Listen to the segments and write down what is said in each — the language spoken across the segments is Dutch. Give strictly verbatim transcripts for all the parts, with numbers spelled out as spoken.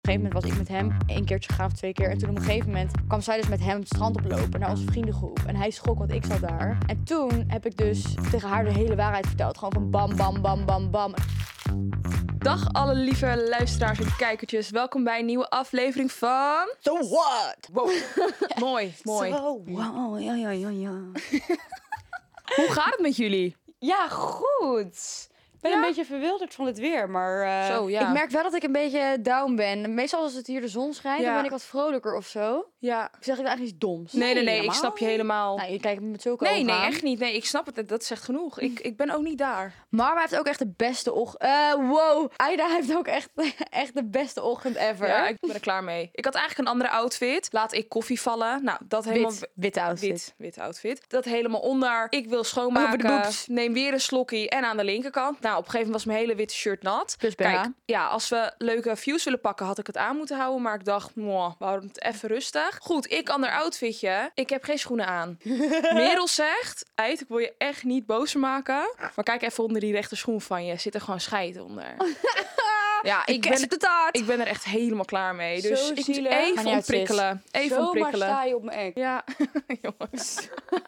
Op een gegeven moment was ik met hem één keertje gegaan of twee keer. En toen op een gegeven moment kwam zij dus met hem het strand oplopen naar onze vriendengroep. En hij schrok, want ik zat daar. En toen heb ik dus tegen haar de hele waarheid verteld. Gewoon van bam, bam, bam, bam, bam. Dag alle lieve luisteraars en kijkertjes. Welkom bij een nieuwe aflevering van... So what? Wow. mooi, mooi. So wow, ja, ja, ja, ja. Hoe gaat het met jullie? Ja, goed. Ik ben Ja? een beetje verwilderd van het weer, maar... Uh, Zo, ja. Ik merk wel dat ik een beetje down ben. Meestal als het hier de zon schijnt, Ja. dan ben ik wat vrolijker of zo. Ja. Ik zeg ik eigenlijk iets doms. Nee, nee, nee. Ik helemaal snap je helemaal. Nou, je kijkt me met zulke Nee, ogen nee, aan. echt niet. Nee, ik snap het. Dat zegt genoeg. Ik, ik ben ook niet daar. Marwa heeft ook echt de beste ochtend. Uh, wow, Aida heeft ook echt, echt de beste ochtend ever. Ja, ik ben er klaar mee. Ik had eigenlijk een andere outfit. Laat ik koffie vallen. Nou, dat helemaal... Wit, witte outfit. Wit, wit outfit. Dat helemaal onder. Ik wil schoonmaken. Over de boobs. Neem weer een slokkie. En aan de linkerkant. Nou, op een gegeven moment was mijn hele witte shirt nat. Plus B H. Kijk, ja, als we leuke views willen pakken, had ik het aan moeten houden. Maar ik dacht, mwah, we houden het even rustig. Goed, ik ander outfitje. Ik heb geen schoenen aan. Merel zegt, Eit, ik wil je echt niet boos maken. Maar kijk even onder die rechter schoen van je. Zit er gewoon scheid onder. Ja, ik ben, de taart. ik ben er echt helemaal klaar mee. Dus Zo ik moet zielig. Maar even niet uit, ontprikkelen. Even zomaar ontprikkelen. sta je op mijn ek. Ja, jongens.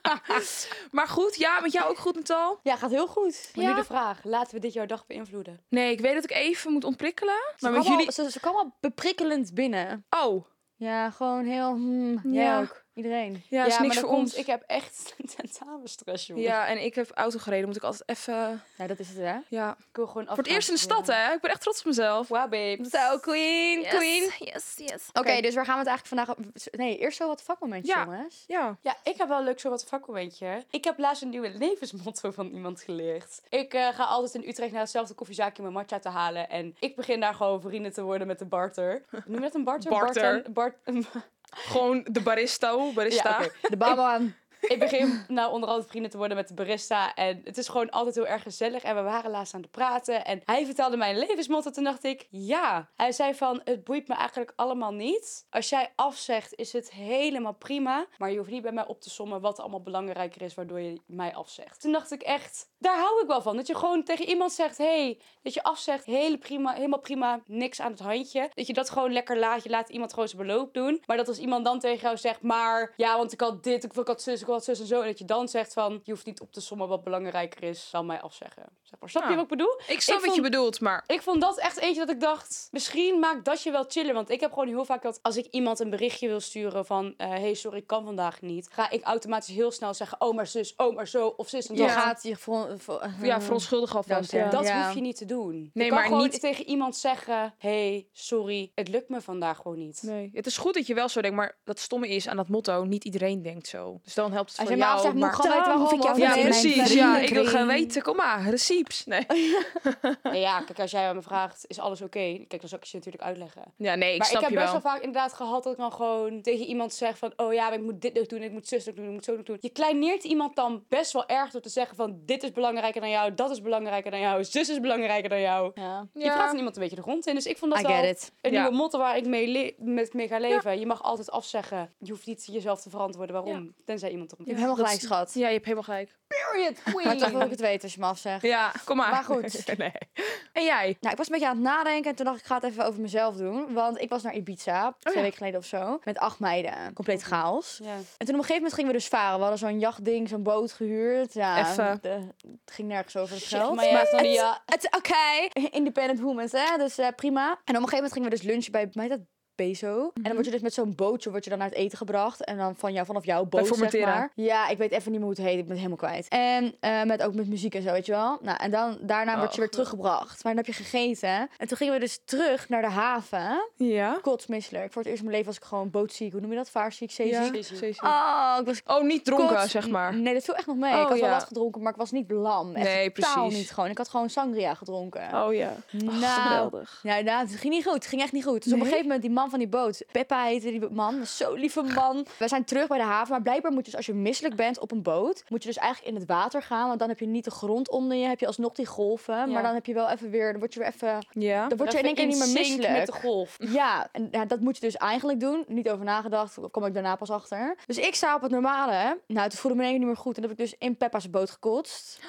Maar goed, ja, met jou ook goed, Natal? Ja, gaat heel goed. Maar Ja. nu de vraag, laten we dit jouw dag beïnvloeden? Nee, ik weet dat ik even moet ontprikkelen. Ze Maar kwam, met jullie... al, ze, ze kwam al beprikkelend binnen. Oh, Ja, gewoon heel... Hmm, jij Ja. ook. Iedereen. ja, is maar niks dat voor komt, ons. ik heb echt tentamenstress, jongen. Ja, en ik heb auto gereden. Moet ik altijd even... Ja, dat is het, hè? Ja. Ik wil gewoon Voor het eerst in de stad, hè? Ik ben echt trots op mezelf. Wow, babe. Zo, queen, queen. Yes, yes. Oké, dus waar gaan we het eigenlijk vandaag... Nee, eerst zo wat vakmomentjes, Ja. jongens. Ja. Ja, ik heb wel een leuk zo wat vakmomentje. Ik heb laatst een nieuwe levensmotto van iemand geleerd. Ik uh, ga altijd in Utrecht naar hetzelfde koffiezaakje om mijn matcha te halen. En ik begin daar gewoon vrienden te worden met de barter. Noem je dat een barter? Barter. Bart, Bart, Gewoon de baristo, barista. Ja, oké. De babaan. Ik begin nou onder andere vrienden te worden met de barista. En het is gewoon altijd heel erg gezellig. En we waren laatst aan het praten. En hij vertelde mij een levensmotto. Toen dacht ik, ja. Hij zei van, het boeit me eigenlijk allemaal niet. Als jij afzegt, is het helemaal prima. Maar je hoeft niet bij mij op te sommen wat allemaal belangrijker is, waardoor je mij afzegt. Toen dacht ik echt, daar hou ik wel van. Dat je gewoon tegen iemand zegt, hey, dat je afzegt, hele prima, helemaal prima, niks aan het handje. Dat je dat gewoon lekker laat. Je laat iemand gewoon zijn beloop doen. Maar dat als iemand dan tegen jou zegt, maar ja, want ik had dit, ik had zus, ik had zus en zo. En dat je dan zegt van, je hoeft niet op te sommen wat belangrijker is dan mij afzeggen. Zeg maar, snap je Ja. wat ik bedoel? Ik snap Ik wat je vond- bedoelt, maar... Ik vond dat echt eentje dat ik dacht, misschien maakt dat je wel chiller. Want ik heb gewoon heel vaak dat als ik iemand een berichtje wil sturen van, uh, hey, sorry, ik kan vandaag niet. Ga ik automatisch heel snel zeggen, oh maar zus, oh maar zo, of zus en Je zo. gaat je... Vo, vo, Ja, verontschuldig alvast. Dat, Ja. Dat Ja. hoef je niet te doen. Nee, je kan maar gewoon niet- tegen iemand zeggen, hey, sorry, het lukt me vandaag gewoon niet. Nee, het is goed dat je wel zo denkt, maar dat stomme is aan dat motto, niet iedereen denkt zo. Dus dan helpt het Als voor je me jou. afzegt, moet ik maar... gewoon weten waarom ik jou Ja, vind. precies. Ja, ik wil gaan weten. Kom maar, receipts. Nee. Nee, ja, kijk, als jij aan me vraagt, is alles oké? Kijk, dan zal ik het je natuurlijk uitleggen. Ja, nee, ik maar snap ik heb je best wel. wel vaak inderdaad gehad dat ik dan gewoon tegen iemand zeg van, oh ja, maar ik moet dit nog doen, ik moet zus nog doen, ik moet zo nog doen. Je kleineert iemand dan best wel erg door te zeggen van, dit is belangrijker dan jou, dat is belangrijker dan jou, zus is belangrijker dan jou. Ja. Je Ja. praat dan iemand een beetje de grond in, dus ik vond dat I wel get it. een Ja. nieuwe motto waar ik mee, le- met mee ga leven. Je mag altijd afzeggen. Je hoeft niet jezelf te verantwoorden waarom, tenzij iemand erom Je hebt helemaal Dat gelijk, is- schat. Ja, je hebt helemaal gelijk. Period, Maar toch wil ik het weten als je me afzegt. Ja, kom maar. Maar goed. Nee. En jij? Nou, ik was een beetje aan het nadenken en toen dacht ik, ik ga het even over mezelf doen. Want ik was naar Ibiza, twee ja. weken geleden of zo, met acht meiden. Compleet chaos. Ja. En toen op een gegeven moment gingen we dus varen. We hadden zo'n jachtding, zo'n boot gehuurd. Ja, Even. de- het ging nergens over het Zeg geld. maar, ja, dan die, ja. Het is oké. Independent women, hè? Dus eh, prima. En op een gegeven moment gingen we dus lunchen bij, mij dat Bezo. En dan word je dus met zo'n bootje word je dan naar het eten gebracht. En dan van jou, vanaf jouw boot, zeg Formentera. maar. Ja, ik weet even niet meer hoe het heet. Ik ben het helemaal kwijt. En eh, met, ook met muziek en zo, weet je wel. Nou, en dan, daarna word je weer teruggebracht. Maar dan heb je gegeten. En toen gingen we dus terug naar de haven. Ja. Kotsmisselijk. Voor het eerst in mijn leven was ik gewoon bootziek. Hoe noem je dat? Vaarziek, zeeziek? Ja. Zeeziek. Oh, ik was Oh, niet dronken, kots- zeg maar. Nee, dat viel echt nog mee. Oh, ik had wel ja. wat gedronken, maar ik was niet lam. Echt Nee, totaal precies. niet gewoon. Ik had gewoon sangria gedronken. Oh ja. nou, geweldig. Ja, nou, het ging niet goed. Het ging echt niet goed. Dus op een Nee? gegeven moment, die man van die boot, Peppa heette die man, zo'n lieve man. We zijn terug bij de haven, maar blijkbaar moet je dus als je misselijk bent op een boot, moet je dus eigenlijk in het water gaan, want dan heb je niet de grond onder je, heb je alsnog die golven, maar dan heb je wel even weer, dan word je weer even, Ja. dan word je in één keer niet meer sync misselijk. met de golf. Ja, en ja, dat moet je dus eigenlijk doen. Niet over nagedacht, daar kom ik daarna pas achter. Dus ik sta op het normale. Nou, toen voelde ik me in één keer niet meer goed en dat heb ik dus in Peppa's boot gekotst.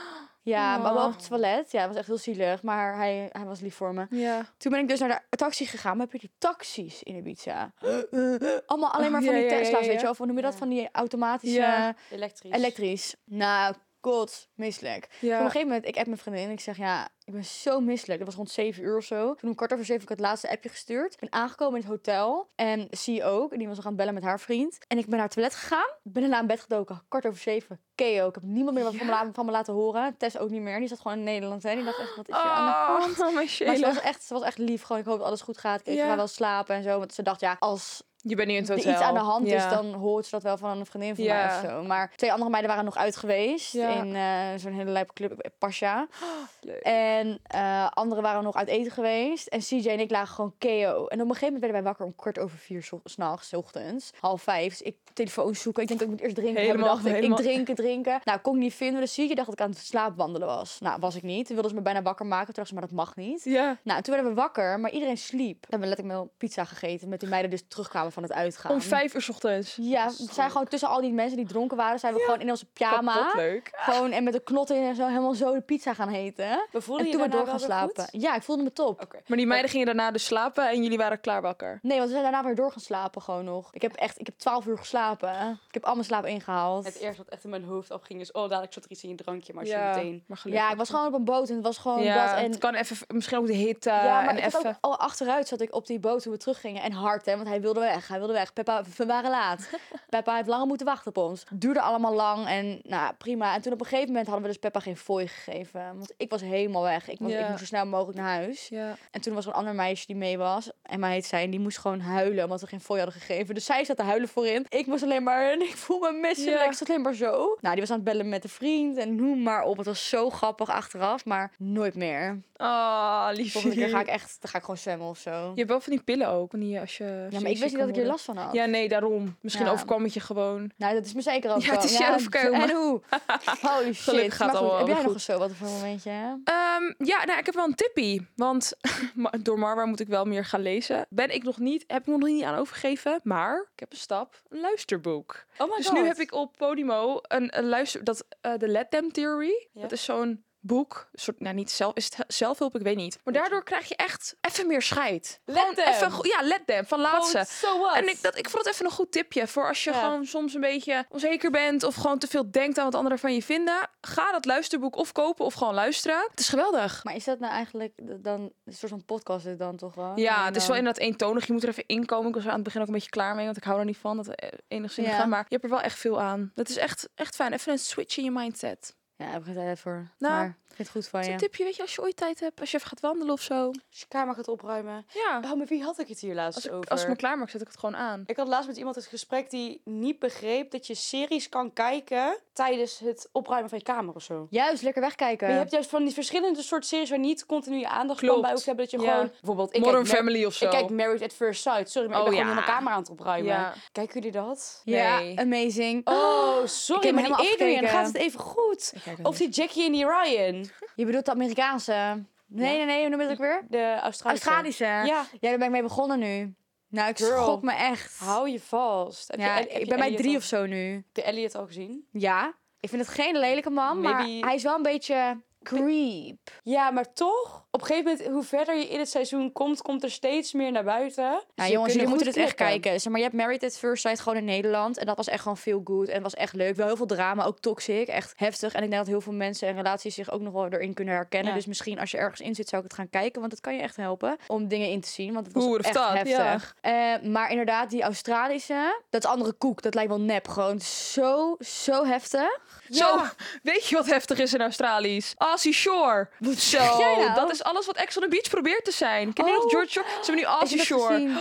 Ja, Oh. maar wel op het toilet. Ja, het was echt heel zielig. Maar hij, hij was lief voor me. Ja. Toen ben ik dus naar de taxi gegaan. Maar heb je die taxis in Ibiza? Allemaal alleen maar Oh, van ja, die ja, ja, Tesla's, ja. weet je wel? Van, hoe noem je dat? Ja. Van die automatische... Ja. Elektrisch. Elektrisch. Nou, god, misselijk. Ja. Op een gegeven moment, ik app mijn vriendin en ik zeg, ja, ik ben zo misselijk. Dat was rond zeven uur of zo. Toen om kwart over zeven heb ik het laatste appje gestuurd. Ik ben aangekomen in het hotel en zie ook. En die was nog aan het bellen met haar vriend. En ik ben naar het toilet gegaan. Ben daarna in bed gedoken. Kwart over zeven. Keo. Ik heb niemand meer wat van, me, la- van me laten horen. Tess ook niet meer. Die zat gewoon in Nederland. Hè. Die dacht echt, wat is hier aan de hand? Oh, mijn Maar ze shele. was, echt, ze was echt lief. Gewoon, ik hoop dat alles goed gaat. Ik Ja. ga wel slapen en zo. Want ze dacht, ja, als Je bent nu in het er hotel. iets aan de hand ja. is, dan hoort ze dat wel van een vriendin van Ja. mij of zo. Maar twee andere meiden waren nog uit geweest. Ja. In eh, zo'n hele lijpe club, eh, Pasha. Leuk. En eh anderen waren nog uit eten geweest. En C J en ik lagen gewoon K O. En op een gegeven moment werden wij wakker om kwart over vier zo- 's nachts, 's ochtends. Half vijf. Dus ik telefoon zoeken. Ik denk, ik moet eerst drinken Helemaal, hebben. Dacht ik. helemaal. ik drinken, drinken. Nou, kon ik niet vinden. Dus C J dacht dat ik aan het slaapwandelen was. Nou, was ik niet. Toen wilden ze me bijna wakker maken. Toen dacht ze, maar dat mag niet. Ja. Nou, toen werden we wakker, maar iedereen sliep. We hebben letterlijk wel pizza gegeten. Met die meiden dus terugkwamen van het uitgaan. Om vijf uur 's ochtends. Ja, we zijn gewoon tussen al die mensen die dronken waren, zijn we gewoon in onze pyjama. Kapot leuk. Gewoon en met een knot in en zo helemaal zo de pizza gaan eten. We voelden En je toen we daarna door wel gaan weer slapen. goed? Ja, ik voelde me top. Oké. Maar die meiden gingen daarna dus slapen en jullie waren klaar wakker. Nee, want we zijn daarna weer door gaan slapen gewoon nog. Ik heb echt, ik heb twaalf uur geslapen. Ik heb al mijn slaap ingehaald. Het eerste wat echt in mijn hoofd afging is, oh, dadelijk zat er iets in je drankje, maar als je Ja, meteen... maar gelukkig. Ja, ik was gewoon op een boot en het was gewoon Ja, dat. En het kan even, misschien ook de hitte ja, maar en ik had even... ook al achteruit zat ik op die boot toen we teruggingen. En hard, hè, want hij wilde weg. Hij wilde weg. Peppa, we waren laat. Peppa heeft langer moeten wachten op ons. Het duurde allemaal lang en nou, prima. En toen op een gegeven moment hadden we dus Peppa geen fooi gegeven. Want ik was helemaal weg. Ik, was, Ja. ik moest zo snel mogelijk naar huis. Ja. En toen was er een ander meisje die mee was. Emma heet zij. En die moest gewoon huilen omdat we geen fooi hadden gegeven. Dus zij zat te huilen voorin. Ik moest alleen maar... En ik voel me misselijk. Ja. Ik zat alleen maar zo. Nou, die was aan het bellen met een vriend. En noem maar op. Het was zo grappig achteraf. Maar nooit meer. Oh, lief. Volgende keer ga ik echt... Dan ga ik gewoon zwemmen of zo. Je hebt wel van die pillen ook. Van die, als je Ja, maar ik wist niet dat ik hier last van had. Ja, nee, daarom. Misschien Ja. overkwam het je gewoon. Nou, dat is me zeker ook Ja, wel. het is je overkomen. En hoe? Holy shit. Gelukkig gaat Maar het goed, allemaal heb jij goed. nog eens zo wat voor een momentje? Hè? Ehm, ja, nou, ik heb wel een tippie. Want ma- door Marwa moet ik wel meer gaan lezen. Ben ik nog niet, heb ik me nog niet aan overgegeven. Maar ik heb een stap, een luisterboek. Oh my Dus god. nu heb ik op Podimo een, een luister... Dat, eh, de Let Them Theory. Ja. Dat is zo'n boek. Een soort, nou, niet zelf, is het he- zelfhulp? Ik weet niet. Maar daardoor krijg je echt even meer scheid. Let Gewoon them. Even, go- ja, Let Them. Van laatste. Oh, so what? En ik, dat, ik vond het even een goed tipje voor als je Ja. gewoon soms een beetje onzeker bent of gewoon te veel denkt aan wat anderen van je vinden. Ga dat luisterboek of kopen of gewoon luisteren. Het is geweldig. Maar is dat nou eigenlijk dan een soort van podcast is het dan toch wel? Ja, En het is dan- wel inderdaad eentonig. Je moet er even inkomen. Ik was er aan het begin ook een beetje klaar mee, want ik hou er niet van. Dat eh, enigszins Ja. gaan. Maar je hebt er wel echt veel aan. Dat is echt, echt fijn. Even een switch in je mindset. Ja, daar heb ik geen tijd voor. Nou, maar ik vind het goed van Dat is je. een tipje, weet je, als je ooit tijd hebt. Als je even gaat wandelen of zo. Als je kamer gaat opruimen. Ja. Oh, met wie had ik het hier laatst Als ik, over? als ik me klaar maak, zet ik het gewoon aan. Ik had laatst met iemand het gesprek die niet begreep dat je series kan kijken tijdens het opruimen van je kamer of zo. Juist, lekker wegkijken. Maar je hebt juist van die verschillende soort series waar niet continu je aandacht Klopt. kan bij hoeft te hebben. Dat je Ja. gewoon, bijvoorbeeld, ik Modern kijk, Mar- Family of zo. ik kijk Married at First Sight. Sorry, maar Oh, ik ben ja. gewoon in mijn kamer aan het opruimen. Ja. Kijken jullie dat? Ja, Nee. amazing. Oh, Ik sorry, heb maar hem die helemaal Adrian afgekeken. gaat het even goed. Ik kijk het Of die Jackie en die Ryan. Je bedoelt de Amerikaanse? Nee, Ja. nee, nee, hoe noem je dat ook weer? De Australische. Australische. Ja, Ja, daar ben ik mee begonnen nu. Nou, ik Girl. schok me echt. hou je vast. Heb Ja, je, heb ik je ben bij Elliot drie al- of zo nu. Heb je Elliot al gezien? Ja, ik vind het geen lelijke man, maar Maybe- hij is wel een beetje creep. Ja, maar toch, op een gegeven moment, hoe verder je in het seizoen komt, komt er steeds meer naar buiten. Dus Nou je jongens, kunt jullie er moeten goed dit echt knippen. kijken. Zeg maar, je hebt Married at First Sight gewoon in Nederland. En dat was echt gewoon veel good. En het was echt leuk. Wel heel veel drama, ook toxic. Echt heftig. En ik denk dat heel veel mensen en relaties zich ook nog wel erin kunnen herkennen. Ja. Dus misschien als je ergens in zit, zou ik het gaan kijken. Want het kan je echt helpen om dingen in te zien. Want het was Hoe of echt dat, heftig. Eh, maar inderdaad, die Australische, dat is andere koek. Dat lijkt wel nep. Gewoon zo, zo heftig. Zo, weet je wat heftig is in Australisch? Aussie Shore. Zo, jij nou? dat is alles wat Ex on the Beach probeert te zijn. Ken je Oh. nog George Shore? Ze hebben nu Heb Aussie je dat Shore. gezien?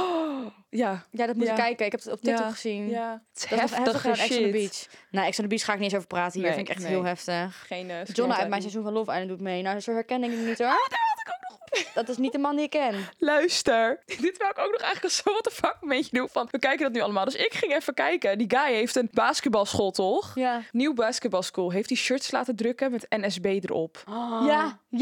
Ja, Ja, dat moet Ja. je kijken. Ik heb het op TikTok Ja. gezien. ja. Het is Dat is nog heftiger heftige dan Ex on the shit. Beach. Nou, Ex on the Beach ga ik niet eens over praten hier. Nee, vind ik echt nee. heel heftig. Geen uh, Jonna uit mijn seizoen van Love Island doet mee. Nou, zo herken ik hem niet hoor. daar had ik ook nog Dat is niet de man die ik ken. Luister, dit wou ik ook nog eigenlijk als zo what the fuck momentje doen van, we kijken dat nu allemaal. Dus ik ging even kijken. Die guy heeft een basketbalschool, toch? Ja. Nieuw basketbalschool. Heeft die shirts laten drukken met N S B erop. Ja, ja.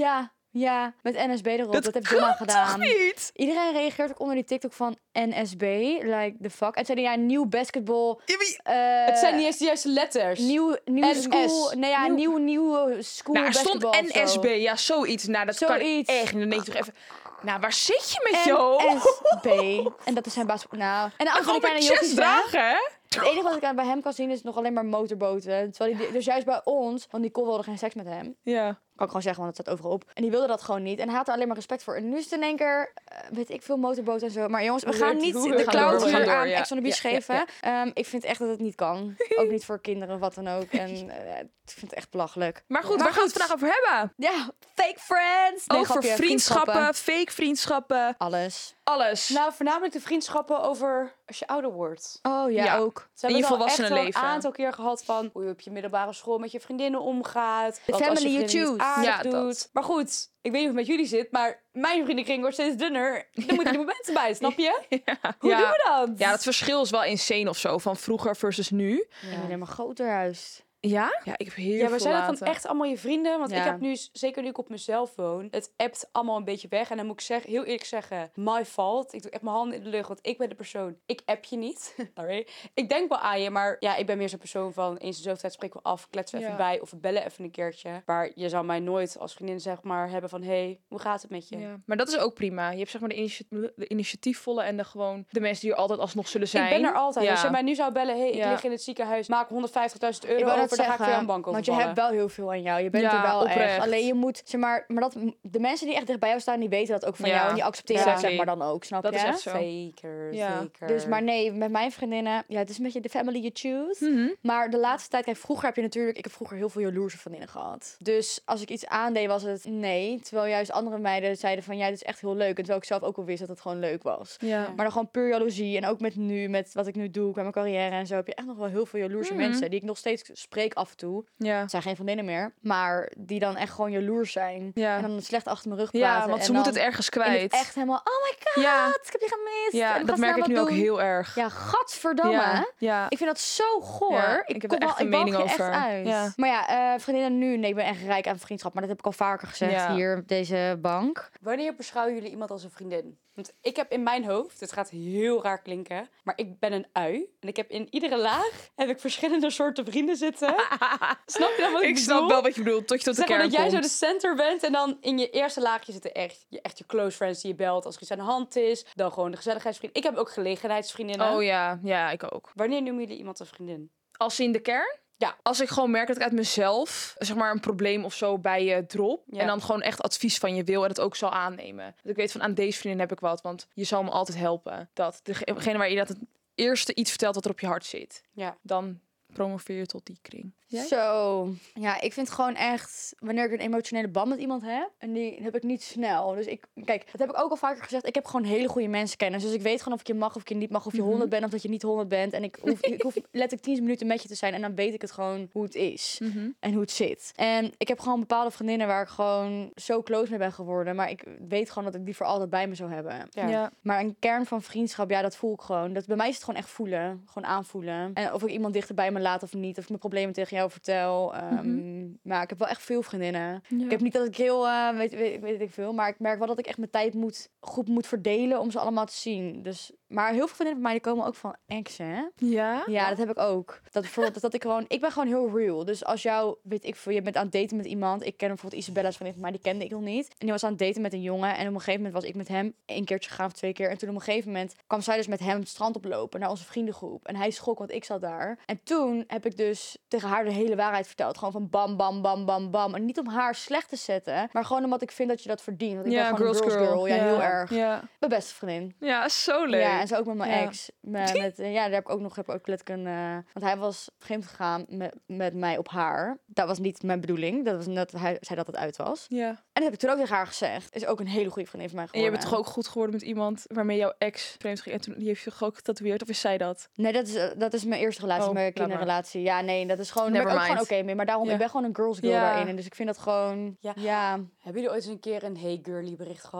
Ja, met N S B erop. Dat, Dat heb Jonna kan gedaan. toch niet? Iedereen reageert ook onder die TikTok van N S B. Like, the fuck. En zeiden ja, nieuw basketball. Ja, maar- eh, Het zijn niet eens de juiste letters. Nieuw, nieuw N S. school. Nee, ja, Nieuw- nieuw, nieuw school Nou, er stond basketball of N S B. zo. Ja, zoiets. Nou, dat Zoiets. kan echt. Dan denk je toch even... Nou, waar zit je met jou? N S B. En dat is zijn basketball. Nou. En de En andere gewoon kleine met jongens, chest hè? dragen, hè? Het enige wat ik aan bij hem kan zien is nog alleen maar motorboten. Terwijl hij, dus juist bij ons, want Nicole wilde geen seks met hem. Ja. Kan ik gewoon zeggen, want het staat overal op. En die wilde dat gewoon niet. En hij had er alleen maar respect voor. En nu is het in één keer, eh, weet ik veel, motorboten en zo. Maar jongens, we Hoe gaan leuk- niet hoe de leuk- We gaan cloud door, we hier gaan door, aan ja. Ex on the Beach Ja, ja, geven. ja. Ehm, ik vind echt dat het niet kan. Ook niet voor kinderen of wat dan ook. En eh, ik vind het echt belachelijk. Maar goed, Maar waar gaan we het goed. vandaag over hebben? Ja, fake friends. Nee, Over grapje, vriendschappen, fake vriendschappen, Alles. alles. Nou, voornamelijk de vriendschappen over als je ouder wordt. Oh ja, Ja. ook. Ze In hebben je het al volwassene echt wel leven. een aantal keer gehad van hoe je op je middelbare school met je vriendinnen omgaat. The Wat als je family you vriendin niet choose. aardig Ja, doet. dat. Maar goed, ik weet niet hoe het met jullie zit, maar mijn vriendenkring wordt steeds dunner. Er moeten nieuwe mensen bij, snap je? Hoe ja. doen we dat? Ja, dat verschil is wel insane of zo. Van vroeger versus nu. En alleen maar groter juist. Ja? Ja, ik heb heel Ja, veel we zijn het laten. dan echt allemaal je vrienden. Want Ja. ik heb nu, zeker nu ik op mezelf woon, het appt allemaal een beetje weg. En dan moet ik zeggen, heel eerlijk zeggen, my fault. Ik doe echt mijn handen in de lucht, want ik ben de persoon. Ik app je niet. Sorry. Ik denk wel aan je, maar ja, ik ben meer zo'n persoon van eens in zoveel tijd spreken we af, kletsen we even Ja. bij of we bellen even een keertje. Maar je zou mij nooit als vriendin zeg maar hebben van, hey, hoe gaat het met je? Ja. Maar dat is ook prima. Je hebt zeg maar de, initi- de initiatiefvolle en de gewoon de mensen die er altijd alsnog zullen zijn. Ik ben er altijd. Ja. Als je mij nu zou bellen, hey, ik Ja. lig in het ziekenhuis, maak honderdvijftigduizend euro Ik wou over, net dan ga ik voor jou zeggen, een bank want je overvallen. hebt wel heel veel aan jou. Je bent Ja, er wel oprecht. echt. Alleen je moet, zeg maar, maar dat, de mensen die echt dicht bij jou staan, die weten dat ook van Ja. jou. En die accepteren Ja. dat zeg maar dan ook, snap Dat je? is echt zo. Zeker, Ja. zeker. Dus, maar nee, met mijn vriendinnen, ja, het is een beetje de family you choose. Mhm. Maar de laatste tijd, kijk, vroeger heb je natuurlijk, ik heb vroeger heel veel jaloerse vriendinnen gehad. Dus als ik iets aandeed, was het nee. Terwijl juist andere meiden zeiden van, ja, dit is echt heel leuk. En terwijl ik zelf ook wel wist dat het gewoon leuk was. Ja. Maar dan gewoon puur jaloezie. En ook met nu, met wat ik nu doe, qua mijn carrière en zo, heb je echt nog wel heel veel jaloerse Mhm. mensen. Die ik nog steeds spreek af en toe. Ja. Het zijn geen vriendinnen meer. Maar die dan echt gewoon jaloers zijn. Ja. En dan slecht achter mijn rug praten. Ja, want en ze dan moeten het ergens in het kwijt. echt helemaal, oh my god, Ja. ik heb je gemist. Ja, En we dat gaan merk ik snel nu wat ook doen. heel erg. Ja, gadverdamme. Ja. Ja. Ik vind dat zo goor. Ja, ik, ik heb kom er echt wel, een ik balk mening je echt over. uit. Ja. Maar ja, eh, vriendinnen nu, nee, ik ben echt rijk aan vriendschap. Maar dat heb ik al vaker gezegd Ja. hier op deze bank. Wanneer beschouwen jullie iemand als een vriendin? Want ik heb in mijn hoofd, het gaat heel raar klinken, maar ik ben een ui. En ik heb in iedere laag heb ik verschillende soorten vrienden zitten. Snap je dan wat ik, Ik bedoel? snap wel wat je bedoelt, tot je tot de Zeg maar kern dat jij zo komt. de center bent en dan in je eerste laagje zitten echt je, echt je close friends die je belt als er iets aan de hand is. Dan gewoon de gezelligheidsvrienden. Ik heb ook gelegenheidsvriendinnen. Oh ja, ja, ik ook. Wanneer noemen jullie iemand een vriendin? Als in de kern? Ja. Als ik gewoon merk dat ik uit mezelf, zeg maar, een probleem of zo bij je drop. Ja. En dan gewoon echt advies van je wil en het ook zal aannemen. Dat ik weet van, aan deze vriendin heb ik wat, want je zal me altijd helpen. Dat degene waar je dat het eerste iets vertelt wat er op je hart zit. Ja. Dan promoveer je tot die kring. Jij? Zo. Ja, ik vind gewoon echt, wanneer ik een emotionele band met iemand heb, en die heb ik niet snel. Dus ik, kijk, dat heb ik ook al vaker gezegd. Ik heb gewoon hele goede mensenkennis. Dus ik weet gewoon of ik je mag of ik je niet mag, of je Mhm. honderd bent of dat je niet honderd bent. En ik hoef, ik hoef letterlijk tien minuten met je te zijn en dan weet ik het gewoon hoe het is. Mhm. En hoe het zit. En ik heb gewoon bepaalde vriendinnen waar ik gewoon zo close mee ben geworden. Maar ik weet gewoon dat ik die voor altijd bij me zou hebben. Ja. Ja. Maar een kern van vriendschap, ja, dat voel ik gewoon. Dat, bij mij is het gewoon echt voelen. Gewoon aanvoelen. En of ik iemand dichter bij me laat of niet. Of ik mijn problemen tegen jou vertel. Ehm, Maar ik heb wel echt veel vriendinnen. Ja. Ik heb niet dat ik heel, eh, weet, weet, weet ik veel. Maar ik merk wel dat ik echt mijn tijd moet, goed moet verdelen om ze allemaal te zien. Dus, maar heel veel vriendinnen van mij die komen ook van exen, hè? Ja? Ja, dat heb ik ook. Dat bijvoorbeeld dat, dat ik gewoon, ik ben gewoon heel real. Dus als jou, weet ik veel, je bent aan het daten met iemand. Ik ken bijvoorbeeld Isabella's vriendin van mij, die kende ik nog niet. En die was aan het daten met een jongen. En op een gegeven moment was ik met hem één keertje gegaan of twee keer. En toen op een gegeven moment kwam zij dus met hem het strand oplopen naar onze vriendengroep. En hij schrok, want ik zat daar. En toen heb ik dus tegen haar de hele waarheid verteld. Gewoon van bam, bam, bam, bam, bam. En niet om haar slecht te zetten, maar gewoon omdat ik vind dat je dat verdient. Want ik ben gewoon een girls girl. Ja, heel erg. Ja. Mijn beste vriendin. Ja, zo leuk. Ja, en zo ook met mijn Ja. ex. Met, met, eh, ja, daar heb ik ook nog heb ik ook letterlijk een... eh, want hij was vreemd gegaan met, met mij op haar. Dat was niet mijn bedoeling. Dat was net hij zei dat het uit was. Ja. En dat heb ik toen ook tegen haar gezegd. Is ook een hele goede vriendin van mij En je geworden. bent toch ook goed geworden met iemand waarmee jouw ex vreemd ging en toen die heeft je toch ook getatoeëerd? Of is zij dat? Nee, dat is, eh, dat is mijn eerste relatie, Oh, mijn laat maar. kinderrelatie. Ja, nee, dat is gewoon... Daar ben ik ook Never gewoon mind. oké mee. Maar daarom, Ja. ik ben gewoon een girls girl Ja. daarin. En dus ik vind dat gewoon... Ja. Ja. Hebben jullie ooit eens een keer een hey girly bericht gehad?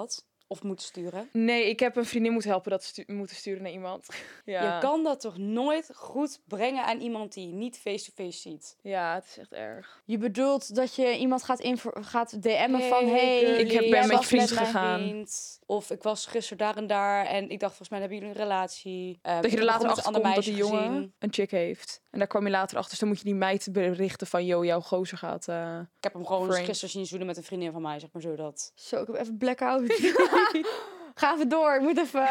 of moeten sturen? Nee, ik heb een vriendin moeten helpen dat stu- moeten sturen naar iemand. ja. Je kan dat toch nooit goed brengen aan iemand die je niet face-to-face ziet? Ja, het is echt erg. Je bedoelt dat je iemand gaat, invo- gaat D M'en van... Hey, girlie, ik heb- ben jij met was je vriend mijn gegaan. vriend. Of ik was gisteren daar en daar en ik dacht, volgens mij hebben jullie een relatie. Um, Dat je er later achter achter komt dat die jongen gezien. een chick heeft. En daar kwam je later achter. Dus dan moet je die meid berichten van... Yo, jouw gozer gaat... Uh... Ik heb hem gewoon Frank. gisteren zien zoenen met een vriendin van mij, zeg maar zo dat. Zo, ik heb even blackout. Ga even door, ik moet even...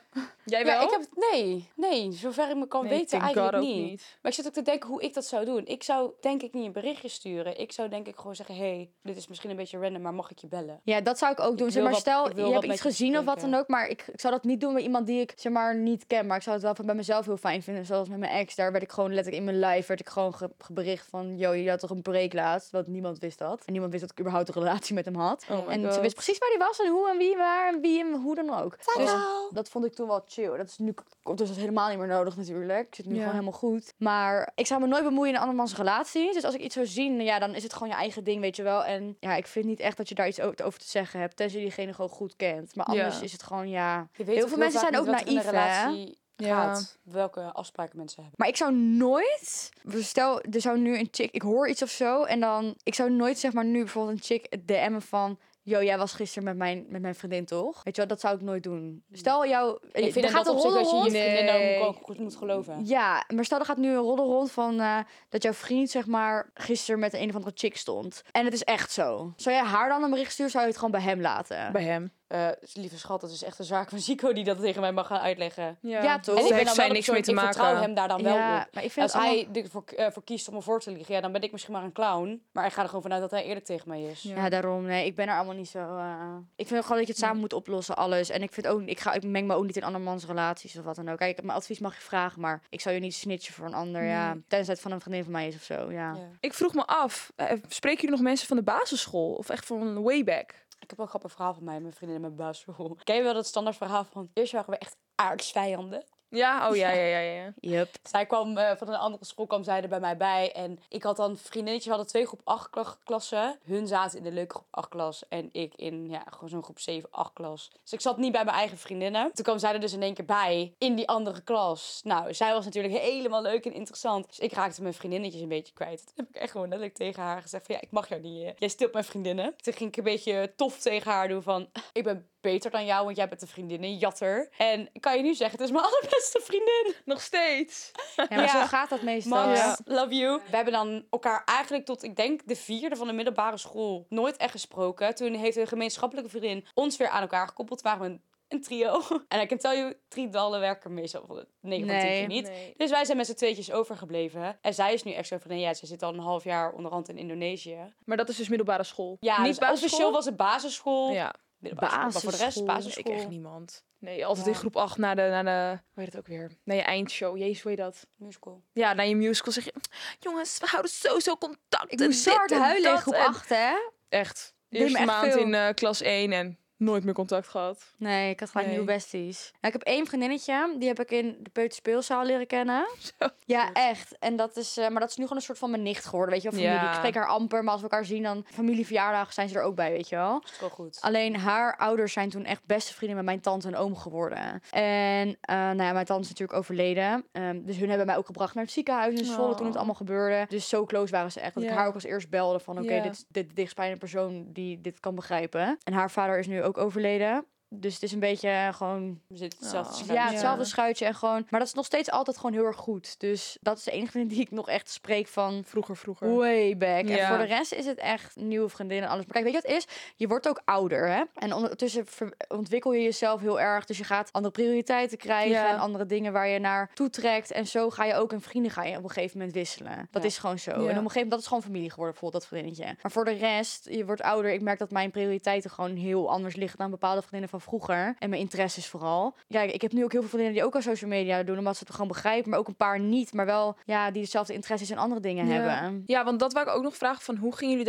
Jij wel? Ja, ik heb nee, nee, zover ik me kan Nee, weten thank eigenlijk God ook niet. niet. Maar ik zit ook te denken hoe ik dat zou doen. Ik zou denk ik niet een berichtje sturen. Ik zou denk ik gewoon zeggen, hey, dit is misschien een beetje random, maar mag ik je bellen? Ja, dat zou ik ook doen. Ik Zeg wil maar, wat- stel, ik wil je wat hebt iets met je gezien of wat bespreken. dan ook, maar ik, ik zou dat niet doen met iemand die ik zeg maar niet ken. Maar ik zou het wel van bij mezelf heel fijn vinden. Zoals met mijn ex, daar werd ik gewoon letterlijk in mijn live werd ik gewoon ge- gebericht van, yo, je had toch een break laatst? Want niemand wist dat. En niemand wist dat ik überhaupt een relatie met hem had. Oh my en God. ze wist precies waar hij was en hoe en wie waar en wie en hoe dan ook. Dus dat vond ik toen wel chill. Dat is nu dus dat is helemaal niet meer nodig natuurlijk. Ik zit nu Ja. gewoon helemaal goed. Maar ik zou me nooit bemoeien in een andermans relatie. Dus als ik iets zou zien, ja, dan is het gewoon je eigen ding, weet je wel. En ja, ik vind niet echt dat je daar iets o- over te zeggen hebt. Tenzij je diegene gewoon goed kent. Maar anders Ja. is het gewoon, ja... Je weet Heel ook veel mensen vaak zijn niet ook wat er in naïef, een relatie Ja. gaat. Welke afspraken mensen hebben. Maar ik zou nooit... Stel, er zou nu een chick... Ik hoor iets of zo. En dan... Ik zou nooit zeg maar nu bijvoorbeeld een chick D M'en van... Yo, jij was gisteren met mijn, met mijn vriendin, toch? Weet je wel, dat zou ik nooit doen. Stel jou... Ik er vind gaat dat een op zich dat je je roddelrond- vriendin Nee. dan ook goed moet geloven. Ja, maar stel er gaat nu een roddel rond van eh, dat jouw vriend zeg maar gisteren met een of andere chick stond. En het is echt zo. Zou jij haar dan een bericht sturen, zou je het gewoon bij hem laten? Bij hem. Eh, lieve schat, dat is echt een zaak van Zico die dat tegen mij mag gaan uitleggen. Ja, toch? En En heeft ik ben dan zij wel niks de mee te persoon, ik maken. vertrouw hem daar dan wel Ja, op. maar ik vind Als het allemaal- hij ervoor uh, voor kiest om me voor te liegen, ja, dan ben ik misschien maar een clown. Maar ik ga er gewoon vanuit dat hij eerlijk tegen mij is. Ja. Ja, daarom. Nee, ik ben er allemaal niet zo... eh, Ik vind gewoon dat je het samen moet oplossen, alles. En ik vind ook... Ik, ga, ik meng me ook niet in andermans relaties of wat dan ook. Kijk, mijn advies mag je vragen, maar ik zou je niet snitchen voor een ander, ja. Nee. Tenzij het van een vriendin van mij is of zo, ja. Ja. Ik vroeg me af, eh, spreken jullie nog mensen van de basisschool? Of echt van way back? Ik heb wel een grappig verhaal van mij en mijn vriendin en mijn basisschool. Ken je wel dat standaard verhaal van... Eerst waren we echt aardsvijanden. Ja, oh ja, ja, ja, ja. Yep. Zij kwam eh, van een andere school, kwam zij er bij mij bij. En ik had dan vriendinnetjes, we hadden twee groep acht kla- klassen. Hun zaten in de leuke groep acht klas. En ik in ja, gewoon zo'n groep zeven acht klas. Dus ik zat niet bij mijn eigen vriendinnen. Toen kwam zij er dus in één keer bij, in die andere klas. Nou, zij was natuurlijk helemaal leuk en interessant. Dus ik raakte mijn vriendinnetjes een beetje kwijt. Toen heb ik echt gewoon letterlijk tegen haar gezegd van... Ja, ik mag jou niet. eh. Jij stilt mijn vriendinnen. Toen ging ik een beetje tof tegen haar doen van... Ik ben beter dan jou, want jij bent een vriendin, jatter. En ik kan je nu zeggen, het is mijn allerbeste vriendin. Nog steeds. Ja, maar Ja. zo gaat dat meestal. Max, Ja. love you. We hebben dan elkaar eigenlijk tot, ik denk, de vierde van de middelbare school nooit echt gesproken. Toen heeft een gemeenschappelijke vriendin ons weer aan elkaar gekoppeld. Waren we een, een trio. En I can tell you, driedallen werken meestal van negen van tien Nee. keer niet. Nee. Dus wij zijn met z'n tweetjes overgebleven. En zij is nu echt zo van, nee, ja, zij zit al een half jaar onderhand in Indonesië. Maar dat is dus middelbare school. Ja, Niet dus basisschool? officieel was het basisschool. Ja, Middelbare school, maar voor de rest Basisschool. ik basisschool. echt niemand. Nee, altijd Ja. in groep acht naar de, naar de, hoe heet het ook weer? Naar je eindshow. Jezus, hoe heet dat? Musical. Ja, naar je musical zeg je, jongens, we houden sowieso contact. Ik en moest zo dit hard en huilen in dat groep en- acht, hè? Echt. Deed me Eerste echt maand veel. in eh, klas één en nooit meer contact gehad. Nee, ik had gelijk Nee. nieuwe besties. Nou, ik heb één vriendinnetje, die heb ik in de peuterspeelzaal leren kennen. Zo. Ja, echt. En dat is, eh, maar dat is nu gewoon een soort van mijn nicht geworden, weet je wel. Familie. Ja. Ik spreek haar amper, maar als we elkaar zien, dan familieverjaardag zijn ze er ook bij, weet je wel. Dat is wel goed. Alleen haar ouders zijn toen echt beste vrienden met mijn tante en oom geworden. En eh, nou ja, mijn tante is natuurlijk overleden. Ehm, dus hun hebben mij ook gebracht naar het ziekenhuis in Zwolle Oh. toen het allemaal gebeurde. Dus zo close waren ze echt. Dat ik Ja. haar ook als eerst belde van oké, Ja. dit is de dichtstbijzijnde persoon die dit kan begrijpen. En haar vader is nu ook overleden. Dus het is een beetje gewoon... We zitten hetzelfde Oh. schuitje. Ja, hetzelfde Ja. schuitje en gewoon... Maar dat is nog steeds altijd gewoon heel erg goed. Dus dat is de enige vriendin die ik nog echt spreek van... Vroeger, vroeger. Way back. En Ja. voor de rest is het echt nieuwe vriendinnen en alles. Maar kijk, weet je wat het is? Je wordt ook ouder, hè? En ondertussen ver- ontwikkel je jezelf heel erg. Dus je gaat andere prioriteiten krijgen Ja. en andere dingen waar je naar toe trekt. En zo ga je ook in vrienden ga je op een gegeven moment wisselen. Dat Ja. is gewoon zo. Ja. En op een gegeven moment, dat is gewoon familie geworden, bijvoorbeeld dat vriendinnetje. Maar voor de rest, je wordt ouder. Ik merk dat mijn prioriteiten gewoon heel anders liggen dan bepaalde vriendinnen van vroeger. En mijn interesses vooral. Ja, ik heb nu ook heel veel vriendinnen die ook aan social media doen, omdat ze het gewoon begrijpen. Maar ook een paar niet, maar wel ja, die dezelfde interesses en andere dingen Ja. hebben. Ja, want dat wou ik ook nog vragen van hoe gingen jullie daar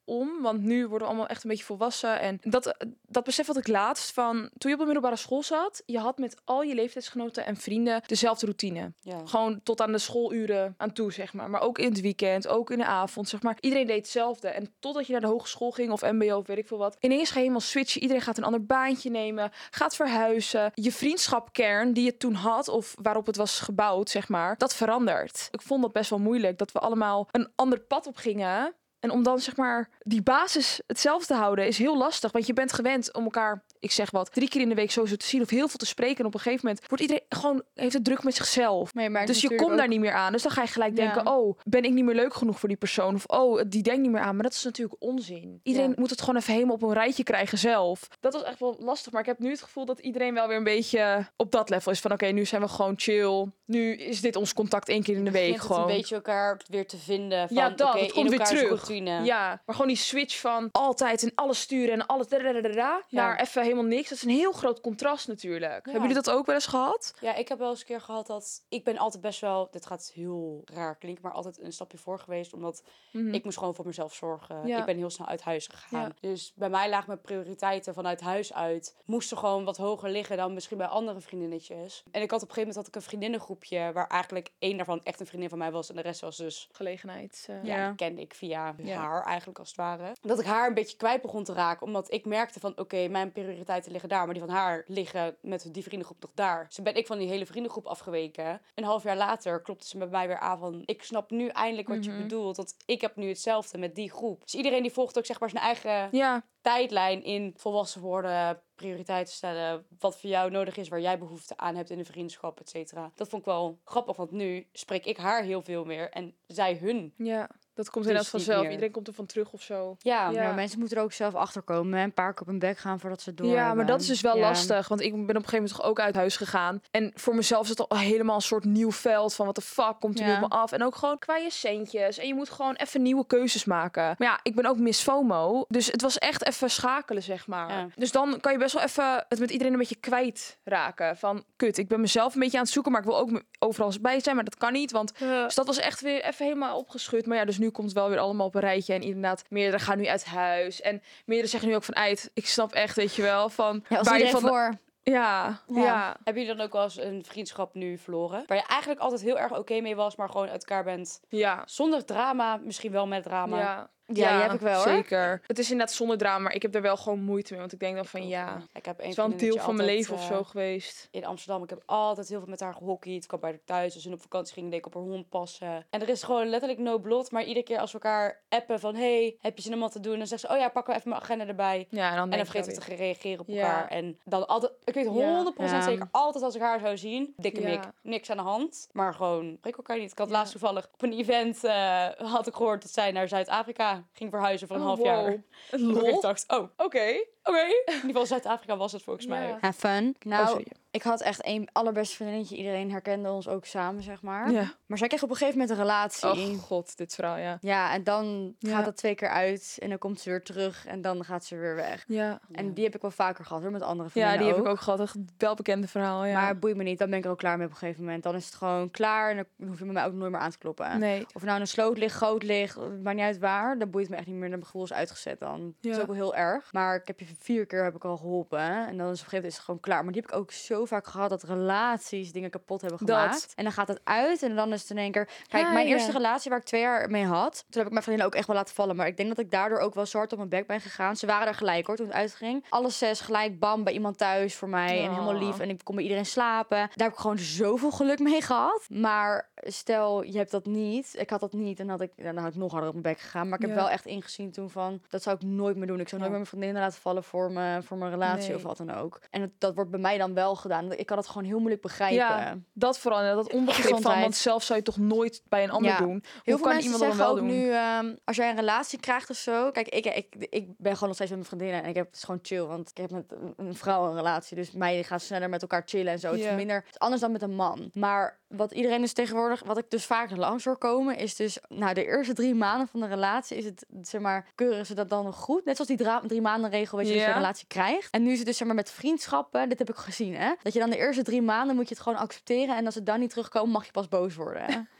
om. Want nu worden we allemaal echt een beetje volwassen. En dat, dat besef had ik laatst van... Toen je op de middelbare school zat... Je had met al je leeftijdsgenoten en vrienden dezelfde routine. Ja. Gewoon tot aan de schooluren aan toe, zeg maar. Maar ook in het weekend, ook in de avond, zeg maar. Iedereen deed hetzelfde. En totdat je naar de hogeschool ging of mbo of weet ik veel wat. Ineens ga je helemaal switchen. Iedereen gaat een ander baantje nemen. Gaat verhuizen. Je vriendschapkern die je toen had... of waarop het was gebouwd, zeg maar... dat verandert. Ik vond dat best wel moeilijk. Dat we allemaal een ander pad op gingen... En om dan zeg maar die basis hetzelfde te houden is heel lastig. Want je bent gewend om elkaar, ik zeg wat, drie keer in de week sowieso te zien of heel veel te spreken. En op een gegeven moment wordt iedereen gewoon, heeft het druk met zichzelf. Maar je merkt Dus je natuurlijk komt daar ook- niet meer aan. Dus dan ga je gelijk Ja. denken, oh, ben ik niet meer leuk genoeg voor die persoon? Of oh, die denkt niet meer aan. Maar dat is natuurlijk onzin. Iedereen Ja. moet het gewoon even helemaal op een rijtje krijgen zelf. Dat was echt wel lastig. Maar ik heb nu het gevoel dat iedereen wel weer een beetje op dat level is. Van oké, nu zijn we gewoon chill. Nu is dit ons contact één keer in de week Begint het gewoon. een beetje elkaar weer te vinden. Van, Ja, dat. oké, Het komt in weer elkaars terug. routine. Ja, maar gewoon die switch van altijd en alles sturen en alles dadadadada, naar even helemaal niks. Dat is een heel groot contrast natuurlijk. Hebben jullie dat ook wel eens gehad? Ja, ik heb wel eens een keer gehad dat... Ik ben altijd best wel... Dit gaat heel raar klinken, maar altijd een stapje voor geweest. Omdat Mhm. ik moest gewoon voor mezelf zorgen. Ja. Ik ben heel snel uit huis gegaan. Ja. Dus bij mij lagen mijn prioriteiten vanuit huis uit... moesten gewoon wat hoger liggen dan misschien bij andere vriendinnetjes. En ik had op een gegeven moment had ik een vriendinnengroepje... waar eigenlijk één daarvan echt een vriendin van mij was... en de rest was dus... Gelegenheid. eh, Ja, Ja. die kende ik via Ja. haar eigenlijk als het ware. Dat ik haar een beetje kwijt begon te raken. Omdat ik merkte van, oké, mijn prioriteiten liggen daar. Maar die van haar liggen met die vriendengroep nog daar. Dus toen ben ik van die hele vriendengroep afgeweken. Een half jaar later klopte ze bij mij weer aan van... Ik snap nu eindelijk wat Mhm. je bedoelt. Want ik heb nu hetzelfde met die groep. Dus iedereen die volgt ook zeg maar zijn eigen Ja, tijdlijn in volwassen worden... prioriteiten stellen, wat voor jou nodig is... waar jij behoefte aan hebt in een vriendschap, et cetera. Dat vond ik wel grappig, want nu spreek ik haar heel veel meer... en zij hun. ja. Dat komt Dus inderdaad niet vanzelf. meer. Iedereen komt er van terug of zo. Ja, Ja. Ja, mensen moeten er ook zelf achter komen. Een paar keer op hun bek gaan voordat ze het door Ja, maar dat is dus wel Ja. lastig. Want ik ben op een gegeven moment toch ook uit huis gegaan. En voor mezelf is het al helemaal een soort nieuw veld. Van wat de fuck komt er nu Ja. op me af. En ook gewoon qua je centjes. En je moet gewoon even nieuwe keuzes maken. Maar ja, ik ben ook Miss FOMO. Dus het was echt even schakelen, zeg maar. Ja. Dus dan kan je best wel even het met iedereen een beetje kwijtraken. Van, kut, ik ben mezelf een beetje aan het zoeken. Maar ik wil ook me- overal bij zijn. Maar dat kan niet. Want dus dat was echt weer even helemaal opgeschud. Maar ja, dus nu komt het wel weer allemaal op een rijtje. En inderdaad, meerdere gaan nu uit huis. En meerdere zeggen nu ook van, uit, ik snap echt, weet je wel, van... Ja, als waar je iedereen van voor. Ja, ja, Ja. Hebben jullie dan ook wel eens een vriendschap nu verloren? Waar je eigenlijk altijd heel erg oké mee was, maar gewoon uit elkaar bent. ja, Zonder drama, misschien wel met drama. ja. Ja, die heb ik wel, hoor. Zeker. Het is inderdaad zonder drama, maar ik heb er wel gewoon moeite mee. Want ik denk dan van, ja, Ik heb het een is wel een deel vriendinnetje van mijn altijd, leven of eh, zo geweest. In Amsterdam, ik heb altijd heel veel met haar gehockeyd. Ik kwam bij haar thuis, als ze op vakantie ging, deed ik op haar hond passen. En er is gewoon letterlijk no blot, maar iedere keer als we elkaar appen van... Hey, heb je zin om wat te doen? Dan zegt ze, oh ja, pak wel even mijn agenda erbij. Ja, en dan, En denk dan ik vergeten we wel te reageren op Ja. elkaar. En dan altijd, ik weet Ja. honderd procent Ja. zeker, altijd als ik haar zou zien, dikke Ja. mik, niks aan de hand. Maar gewoon, prik elkaar niet. Ik had Ja. laatst toevallig op een event, eh, had ik gehoord dat zij naar Zuid-Afrika ging verhuizen voor een weer. half Oh, jaar. wow. Waardoor ik Lol. dacht, oh, oké, Oké. oké. In ieder geval Zuid-Afrika was het volgens Ja. mij. Have fun. Oh, Nou, sorry. ik had echt een allerbeste vriendinnetje. Iedereen herkende ons ook samen, zeg maar. Ja. Maar zij kreeg op een gegeven moment een relatie. Oh god, dit verhaal, ja. Ja, en dan Ja. gaat dat twee keer uit. En dan komt ze weer terug. En dan gaat ze weer weg. Ja, En die heb ik wel vaker gehad, hoor. Met andere ja vriendinnen die heb ook. ik ook gehad. Een welbekende verhaal, ja. Maar het boeit me niet. Dan ben ik er ook klaar mee op een gegeven moment. Dan is het gewoon klaar. En dan hoef je bij mij ook nooit meer aan te kloppen. Nee. Of het nou in een sloot ligt, goot ligt, het maakt niet uit waar. Dan boeit me echt niet meer. Dan mijn gevoel is uitgezet dan. Dat Ja. is ook wel heel erg. Maar ik heb je vier keer heb ik al geholpen. Hè? En dan is op een gegeven moment is het gewoon klaar. Maar die heb ik ook zo vaak gehad dat relaties dingen kapot hebben Dat. gemaakt. En dan gaat het uit. En dan is het in één keer... Kijk, Ja, mijn ja. eerste relatie waar ik twee jaar mee had. Toen heb ik mijn vriendinnen ook echt wel laten vallen. Maar ik denk dat ik daardoor ook wel zo hard op mijn bek ben gegaan. Ze waren er gelijk, hoor, toen het uitging. Alle zes gelijk, bam, bij iemand thuis voor mij. En helemaal Oh. lief. En ik kon bij iedereen slapen. Daar heb ik gewoon zoveel geluk mee gehad. Maar stel, je hebt dat niet. Ik had dat niet. En had ik, dan had ik nog harder op mijn bek gegaan. Maar ik heb Ja. wel echt ingezien toen van... Dat zou ik nooit meer doen. Ik zou nooit Ja. meer mijn vriendinnen laten vallen voor, me, voor mijn relatie Nee. of wat dan ook. En dat, dat wordt bij mij dan wel gedaan. Ik kan het gewoon heel moeilijk begrijpen. Ja, dat vooral. En dat onbegrip van, Gezondheid. want zelf zou je toch nooit bij een ander Ja. doen. Heel Hoe veel kan mensen iemand dat dan zeggen wel ook doen? nu, ehm, als jij een relatie krijgt of zo... Kijk, ik, ik, ik ben gewoon nog steeds met mijn vriendinnen. En ik heb het is gewoon chill, want ik heb met een, een vrouw een relatie. Dus meiden gaan sneller met elkaar chillen en zo. Het is Ja. minder, het is anders dan met een man. Maar wat iedereen dus tegenwoordig... Wat ik dus vaak langs hoor komen, is dus... Nou, de eerste drie maanden van de relatie is het, zeg maar... Keuren ze dat dan nog goed? Net zoals die dra- drie maanden regel, weet je, als je Ja. een relatie krijgt. En nu is het dus, zeg maar, met vriendschappen... Dit heb ik gezien, hè. Dat je dan de eerste drie maanden moet je het gewoon accepteren. En als het dan niet terugkomt, mag je pas boos worden, hè.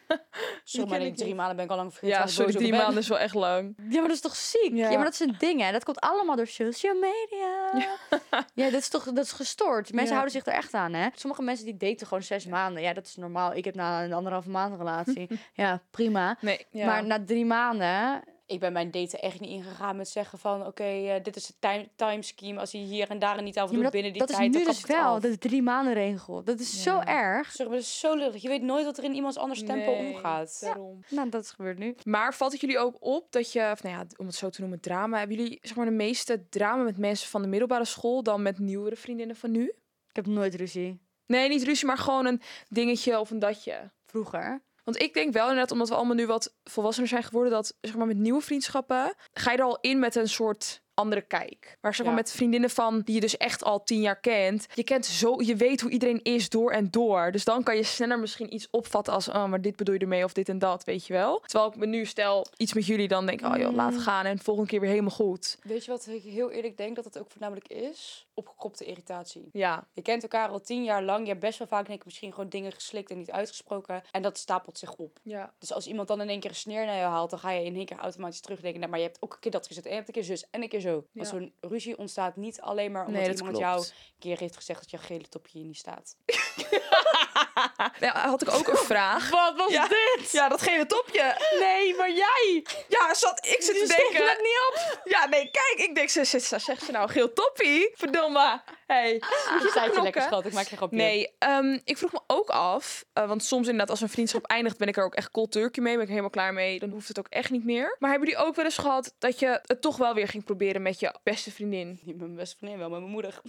Sorry, maar ken in ik drie niet. maanden ben ik al lang vergeten. Ja, waar ik sorry, boos drie over ben. maanden is wel echt lang. Ja, maar dat is toch ziek? Ja. Ja, maar dat is een ding, hè. Dat komt allemaal door social media. Ja, dat is toch dat is gestoord. Mensen Ja. houden zich er echt aan, hè. Sommige mensen die daten gewoon zes maanden. Ja, dat is normaal. Ik heb na een anderhalve maand een relatie. Ja, prima. Nee, ja. Maar na drie maanden... Ik ben mijn daten echt niet ingegaan met zeggen van... oké, eh, dit is het time, timescheme. Als hij hier en daar niet Ja, aan maar doet dat, binnen die dat is tijd... nu dan dus kapt het wel, af. de drie maanden regel. Dat is zo Ja. erg. Sorry, maar dat is zo lullig. Je weet nooit wat er in iemands anders tempo Nee, omgaat. daarom. Nou, dat gebeurt nu. Maar valt het jullie ook op dat je, of nou ja, om het zo te noemen, drama... Hebben jullie zeg maar de meeste drama met mensen van de middelbare school... dan met nieuwere vriendinnen van nu? Ik heb nooit ruzie. Nee, niet ruzie, maar gewoon een dingetje of een datje. Vroeger. Want ik denk wel inderdaad, omdat we allemaal nu wat volwassener zijn geworden... dat zeg maar met nieuwe vriendschappen ga je er al in met een soort andere kijk. Maar zeg maar Ja. met vriendinnen van die je dus echt al tien jaar kent. Je kent zo, je weet hoe iedereen is door en door. Dus dan kan je sneller misschien iets opvatten als... oh, maar dit bedoel je ermee of dit en dat, weet je wel. Terwijl ik me nu stel iets met jullie dan denk... oh joh, laat het gaan en volgende keer weer helemaal goed. Weet je wat ik heel eerlijk denk dat het ook voornamelijk is? Opgekropte irritatie. Ja, Je kent elkaar al tien jaar lang. Je hebt best wel vaak denk ik, misschien gewoon dingen geslikt en niet uitgesproken. En dat stapelt zich op. ja. Dus als iemand dan in één keer een sneer naar je haalt... dan ga je in één keer automatisch terugdenken... nou, maar je hebt ook een keer dat gezet en je hebt een keer zus en een keer zo. Ja. Als zo'n ruzie ontstaat niet alleen maar omdat Nee, dat iemand klopt. jou een keer heeft gezegd... dat je gele topje hier niet staat. Ja, had ik ook een vraag. Wat was Ja. dit? Ja, dat gele topje. Nee, maar jij! Ja, zat, ik zit te denken. Let niet op! Ja, nee, kijk, ik denk, ze, ze, ze zegt ze nou geel toppie? Verdomme. Hey. Je zei je lekker, knokken. schat. Ik maak je grapje. Nee, ehm, ik vroeg me ook af, uh, want soms inderdaad als een vriendschap eindigt, ben ik er ook echt cold turkey mee, ben ik er helemaal klaar mee, dan hoeft het ook echt niet meer. Maar hebben jullie ook wel eens gehad dat je het toch wel weer ging proberen met je beste vriendin? Niet met mijn beste vriendin, wel met mijn moeder.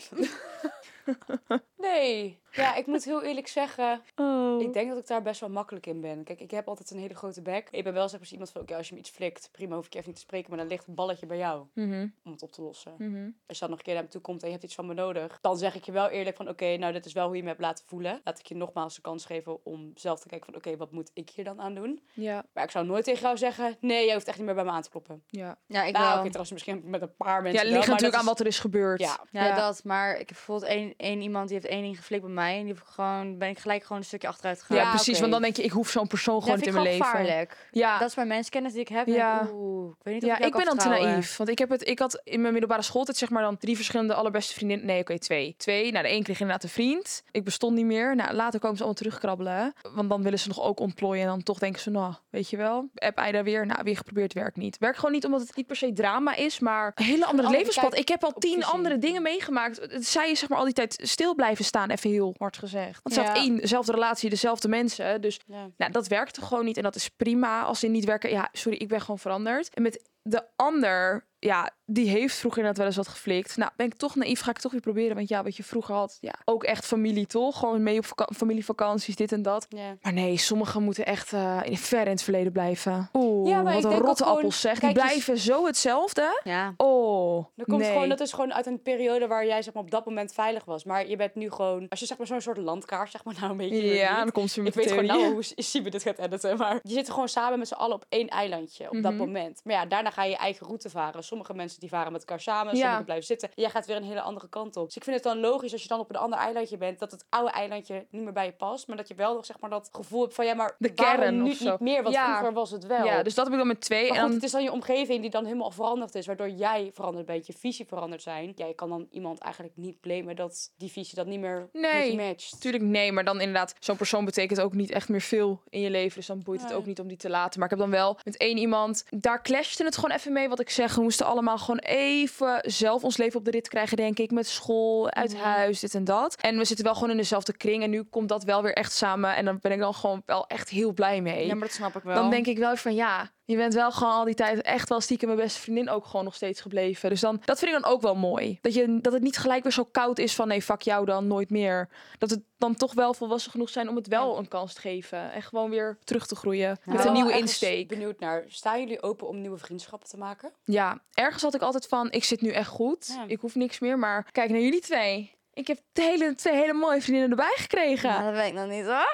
Nee. Ja, ik moet heel eerlijk zeggen... Oh. Ik denk dat ik daar best wel makkelijk in ben. Kijk, ik heb altijd een hele grote bek. Ik ben wel zeg maar iemand van... Oké, als je me iets flikt, prima, hoef ik je even niet te spreken. Maar dan ligt het balletje bij jou Mhm, om het op te lossen. mhm. Als je dan nog een keer naar me toe komt en je hebt iets van me nodig... dan zeg ik je wel eerlijk van... Oké, nou, dit is wel hoe je me hebt laten voelen. Laat ik je nogmaals de kans geven om zelf te kijken van... Oké, wat moet ik hier dan aan doen? Ja, Maar ik zou nooit tegen jou zeggen... Nee, jij hoeft echt niet meer bij me aan te kloppen. ja. Ja, ik Nou, oké, wel. trouwens misschien met een paar Ja, mensen het wel, ligt maar natuurlijk dat aan wat er is gebeurd. Ja. Ja, Ja. dat. Maar ik heb bijvoorbeeld één, één iemand die heeft één ding geflikt bij mij. En die heb ik gewoon, ben ik gelijk gewoon een stukje achteruit gegaan. Ja, Ja, precies, oké. want dan denk je, ik hoef zo'n persoon gewoon dat niet vind in ik mijn gewoon leven. gevaarlijk. Ja. Dat is mijn mensenkennis die ik heb. En Ja. ik, oeh, ik weet niet of Ja, ik, jou ik ben kan dan te vertrouwen. naïef. Want ik, heb het, ik had in mijn middelbare schooltijd zeg maar dan drie verschillende allerbeste vriendinnen. Nee, oké, twee. Twee. Nou, de een kreeg inderdaad een vriend. Ik bestond niet meer. Nou, later komen ze allemaal terugkrabbelen. Hè? Want dan willen ze nog ook ontplooien. En dan toch denken ze, nou, weet je wel. App Aida weer. Nou, weer geprobeerd, werkt niet. Werkt gewoon niet omdat het niet per se drama is. Maar een hele andere andere levenspad. kijk Ik heb al op tien visie. andere dingen meegemaakt. Zij is zeg maar al die tijd stil blijven staan. Even heel hard gezegd. Want ze Ja. had één, dezelfde relatie, dezelfde mensen. Dus Ja. nou, dat werkte gewoon niet en dat is prima. Als ze niet werken, ja, sorry, ik ben gewoon veranderd. En met de ander, ja, die heeft vroeger inderdaad wel eens wat geflikt. Nou, ben ik toch naïef, ga ik toch weer proberen. Want ja, wat je vroeger had, ja, ook echt familie, toch? Gewoon mee op vaka- familievakanties, dit en dat. Ja. Maar nee, sommigen moeten echt uh, in ver in het verleden blijven. Oeh, Ja, maar ik wat een denk ook rotte gewoon- appels zeg. kijk, Die je- blijven zo hetzelfde. Ja. Oh, Dat, komt nee. gewoon, dat is gewoon uit een periode waar jij zeg maar, op dat moment veilig was. Maar je bent nu gewoon... Als je zeg maar, zo'n soort landkaart, zeg maar nou een beetje... Ja, niet. dan komt ze Ik met weet de gewoon theorie. nou hoe Siebe dit gaat editen. Maar je zit gewoon samen met z'n allen op één eilandje op dat Mhm. moment. Maar ja, daarna ga je je eigen route varen. Sommige mensen die varen met elkaar samen. Ja. Sommigen blijven zitten. Jij gaat weer een hele andere kant op. Dus ik vind het dan logisch als je dan op een ander eilandje bent. Dat het oude eilandje niet meer bij je past. Maar dat je wel nog zeg maar, dat gevoel hebt van... Ja, maar De waarom kern nu of zo. niet meer? Want Ja. vroeger was het wel. Ja, dus dat heb ik dan met twee. Maar en goed, dan... het is dan je omgeving die dan helemaal veranderd is. Waardoor jij veranderd bent, je visie veranderd zijn. Ja, je kan dan iemand eigenlijk niet blamen dat die visie dat niet meer Nee. met je matcht. Natuurlijk nee, maar dan inderdaad, zo'n persoon betekent ook niet echt meer veel in je leven. Dus dan boeit het Nee. ook niet om die te laten. Maar ik heb dan wel met één iemand, daar clashte het gewoon even mee wat ik zeg. We moesten allemaal gewoon even zelf ons leven op de rit krijgen, denk ik. Met school, uit Ja. huis, dit en dat. En we zitten wel gewoon in dezelfde kring. En nu komt dat wel weer echt samen. En dan ben ik dan gewoon wel echt heel blij mee. Ja, maar dat snap ik wel. Dan denk ik wel van ja, je bent wel gewoon al die tijd echt wel stiekem mijn beste vriendin ook gewoon nog steeds gebleven. Dus dan, dat vind ik dan ook wel mooi. Dat, je, dat het niet gelijk weer zo koud is van nee, fuck jou dan, nooit meer. Dat het dan toch wel volwassen genoeg zijn om het wel Ja. een kans te geven. En gewoon weer terug te groeien. Ja. Met een wel nieuwe ergens insteek. Benieuwd naar, staan jullie open om nieuwe vriendschappen te maken? Ja, ergens had ik altijd van, ik zit nu echt goed. Ja. Ik hoef niks meer, maar kijk naar jullie twee. Ik heb de hele, twee hele mooie vriendinnen erbij gekregen. Ja, dat weet ik nog niet hoor.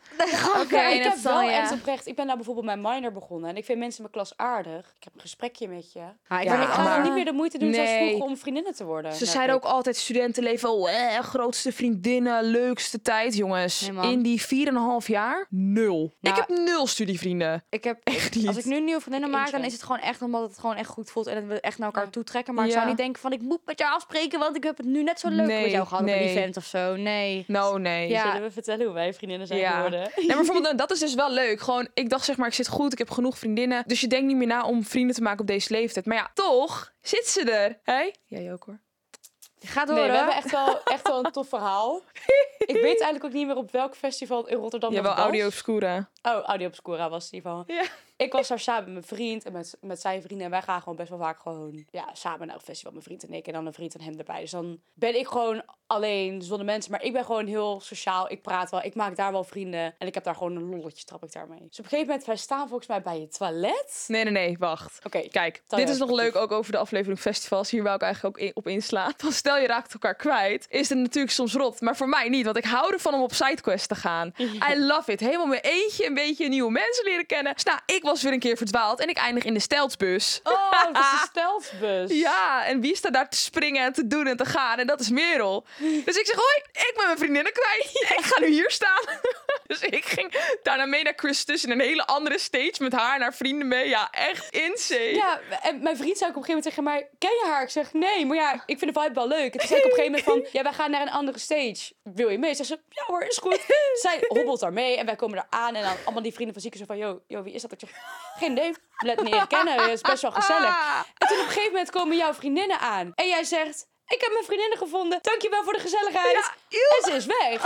Oké, Ja, ik dat heb zal, wel ja. echt oprecht... Ik ben nou bijvoorbeeld mijn minor begonnen. En ik vind mensen in mijn klas aardig. Ik heb een gesprekje met je. Ah, ik Ja, Maar ik ga maar- dan niet meer de moeite doen zoals Nee. vroeger om vriendinnen te worden. Ze merk zeiden ik. ook altijd studentenleven, oh, eh, grootste vriendinnen, leukste tijd. Jongens, Nee, man. in die vier en een half jaar, nul. Nou, ik heb nul studievrienden. Ik heb, Echt niet. als ik nu nieuwe vriendinnen Ik maak, dan eens is het gewoon echt omdat het gewoon echt goed voelt en dat we echt naar elkaar Ja. toe trekken. Maar ik Ja. zou niet denken van ik moet met jou afspreken, want ik heb het nu net zo leuk Nee, met jou gehad op nee. een event of zo. Nee. Nou, nee. Ja. Zullen we vertellen hoe wij vriendinnen zijn Ja. geworden? Nee, maar bijvoorbeeld, nou, dat is dus wel leuk. Gewoon, ik dacht zeg maar, ik zit goed, ik heb genoeg vriendinnen. Dus je denkt niet meer na om vrienden te maken op deze leeftijd. Maar ja, toch zit ze er. Hé? Jij ook hoor. Ga door. Nee, we hè? hebben echt wel, echt wel een tof verhaal. Ik weet eigenlijk ook niet meer op welk festival in Rotterdam Ja, dat wel was. Audio Obscura. Oh, Audio Obscura was het in ieder geval. Ja. Ik was daar samen met mijn vriend en met, met zijn vrienden. En wij gaan gewoon best wel vaak gewoon ja, samen naar een festival. Mijn vriend en ik. En dan een vriend en hem erbij. Dus dan ben ik gewoon alleen zonder mensen. Maar ik ben gewoon heel sociaal. Ik praat wel. Ik maak daar wel vrienden. En ik heb daar gewoon een lolletje, trap ik daarmee. Dus op een gegeven moment, wij staan volgens mij bij het toilet. Nee, nee, nee, wacht. Oké, Kijk, Tel dit je is nog even leuk ook over de aflevering festivals. Hier wou ik eigenlijk ook in- op inslaan. Want stel je raakt elkaar kwijt, is het natuurlijk soms rot. Maar voor mij niet, want ik hou ervan om op sidequests te gaan. I love it. Helemaal mijn eentje, een beetje nieuwe mensen leren kennen. Dus nou, ik was weer een keer verdwaald en ik eindig in de steltsbus. Oh, dat is de Steltsbus. Ja, en wie staat daar te springen en te doen en te gaan? En dat is Merel. Dus ik zeg, hoi, ik ben mijn vriendinnen kwijt. Ik ga nu hier staan. Dus ik ging daarna mee naar Christus in een hele andere stage met haar en haar vrienden mee. Ja, echt insane. Ja, en mijn vriend zei ook op een gegeven moment tegen mij... Ken je haar? Ik zeg, nee, maar ja, ik vind de vibe wel leuk. En toen zei ik op een gegeven moment van... Ja, wij gaan naar een andere stage. Wil je mee? Zegt ze, ja hoor, is goed. Zij hobbelt daar mee en wij komen daar aan. En dan allemaal die vrienden van zieken zo van... Yo, yo, wie is dat? Ik zeg, geen idee. Let me leren kennen. Het is best wel gezellig. En toen op een gegeven moment komen jouw vriendinnen aan. En jij zegt... Ik heb mijn vriendinnen gevonden. Dankjewel voor de gezelligheid. Ja, en ze is weg.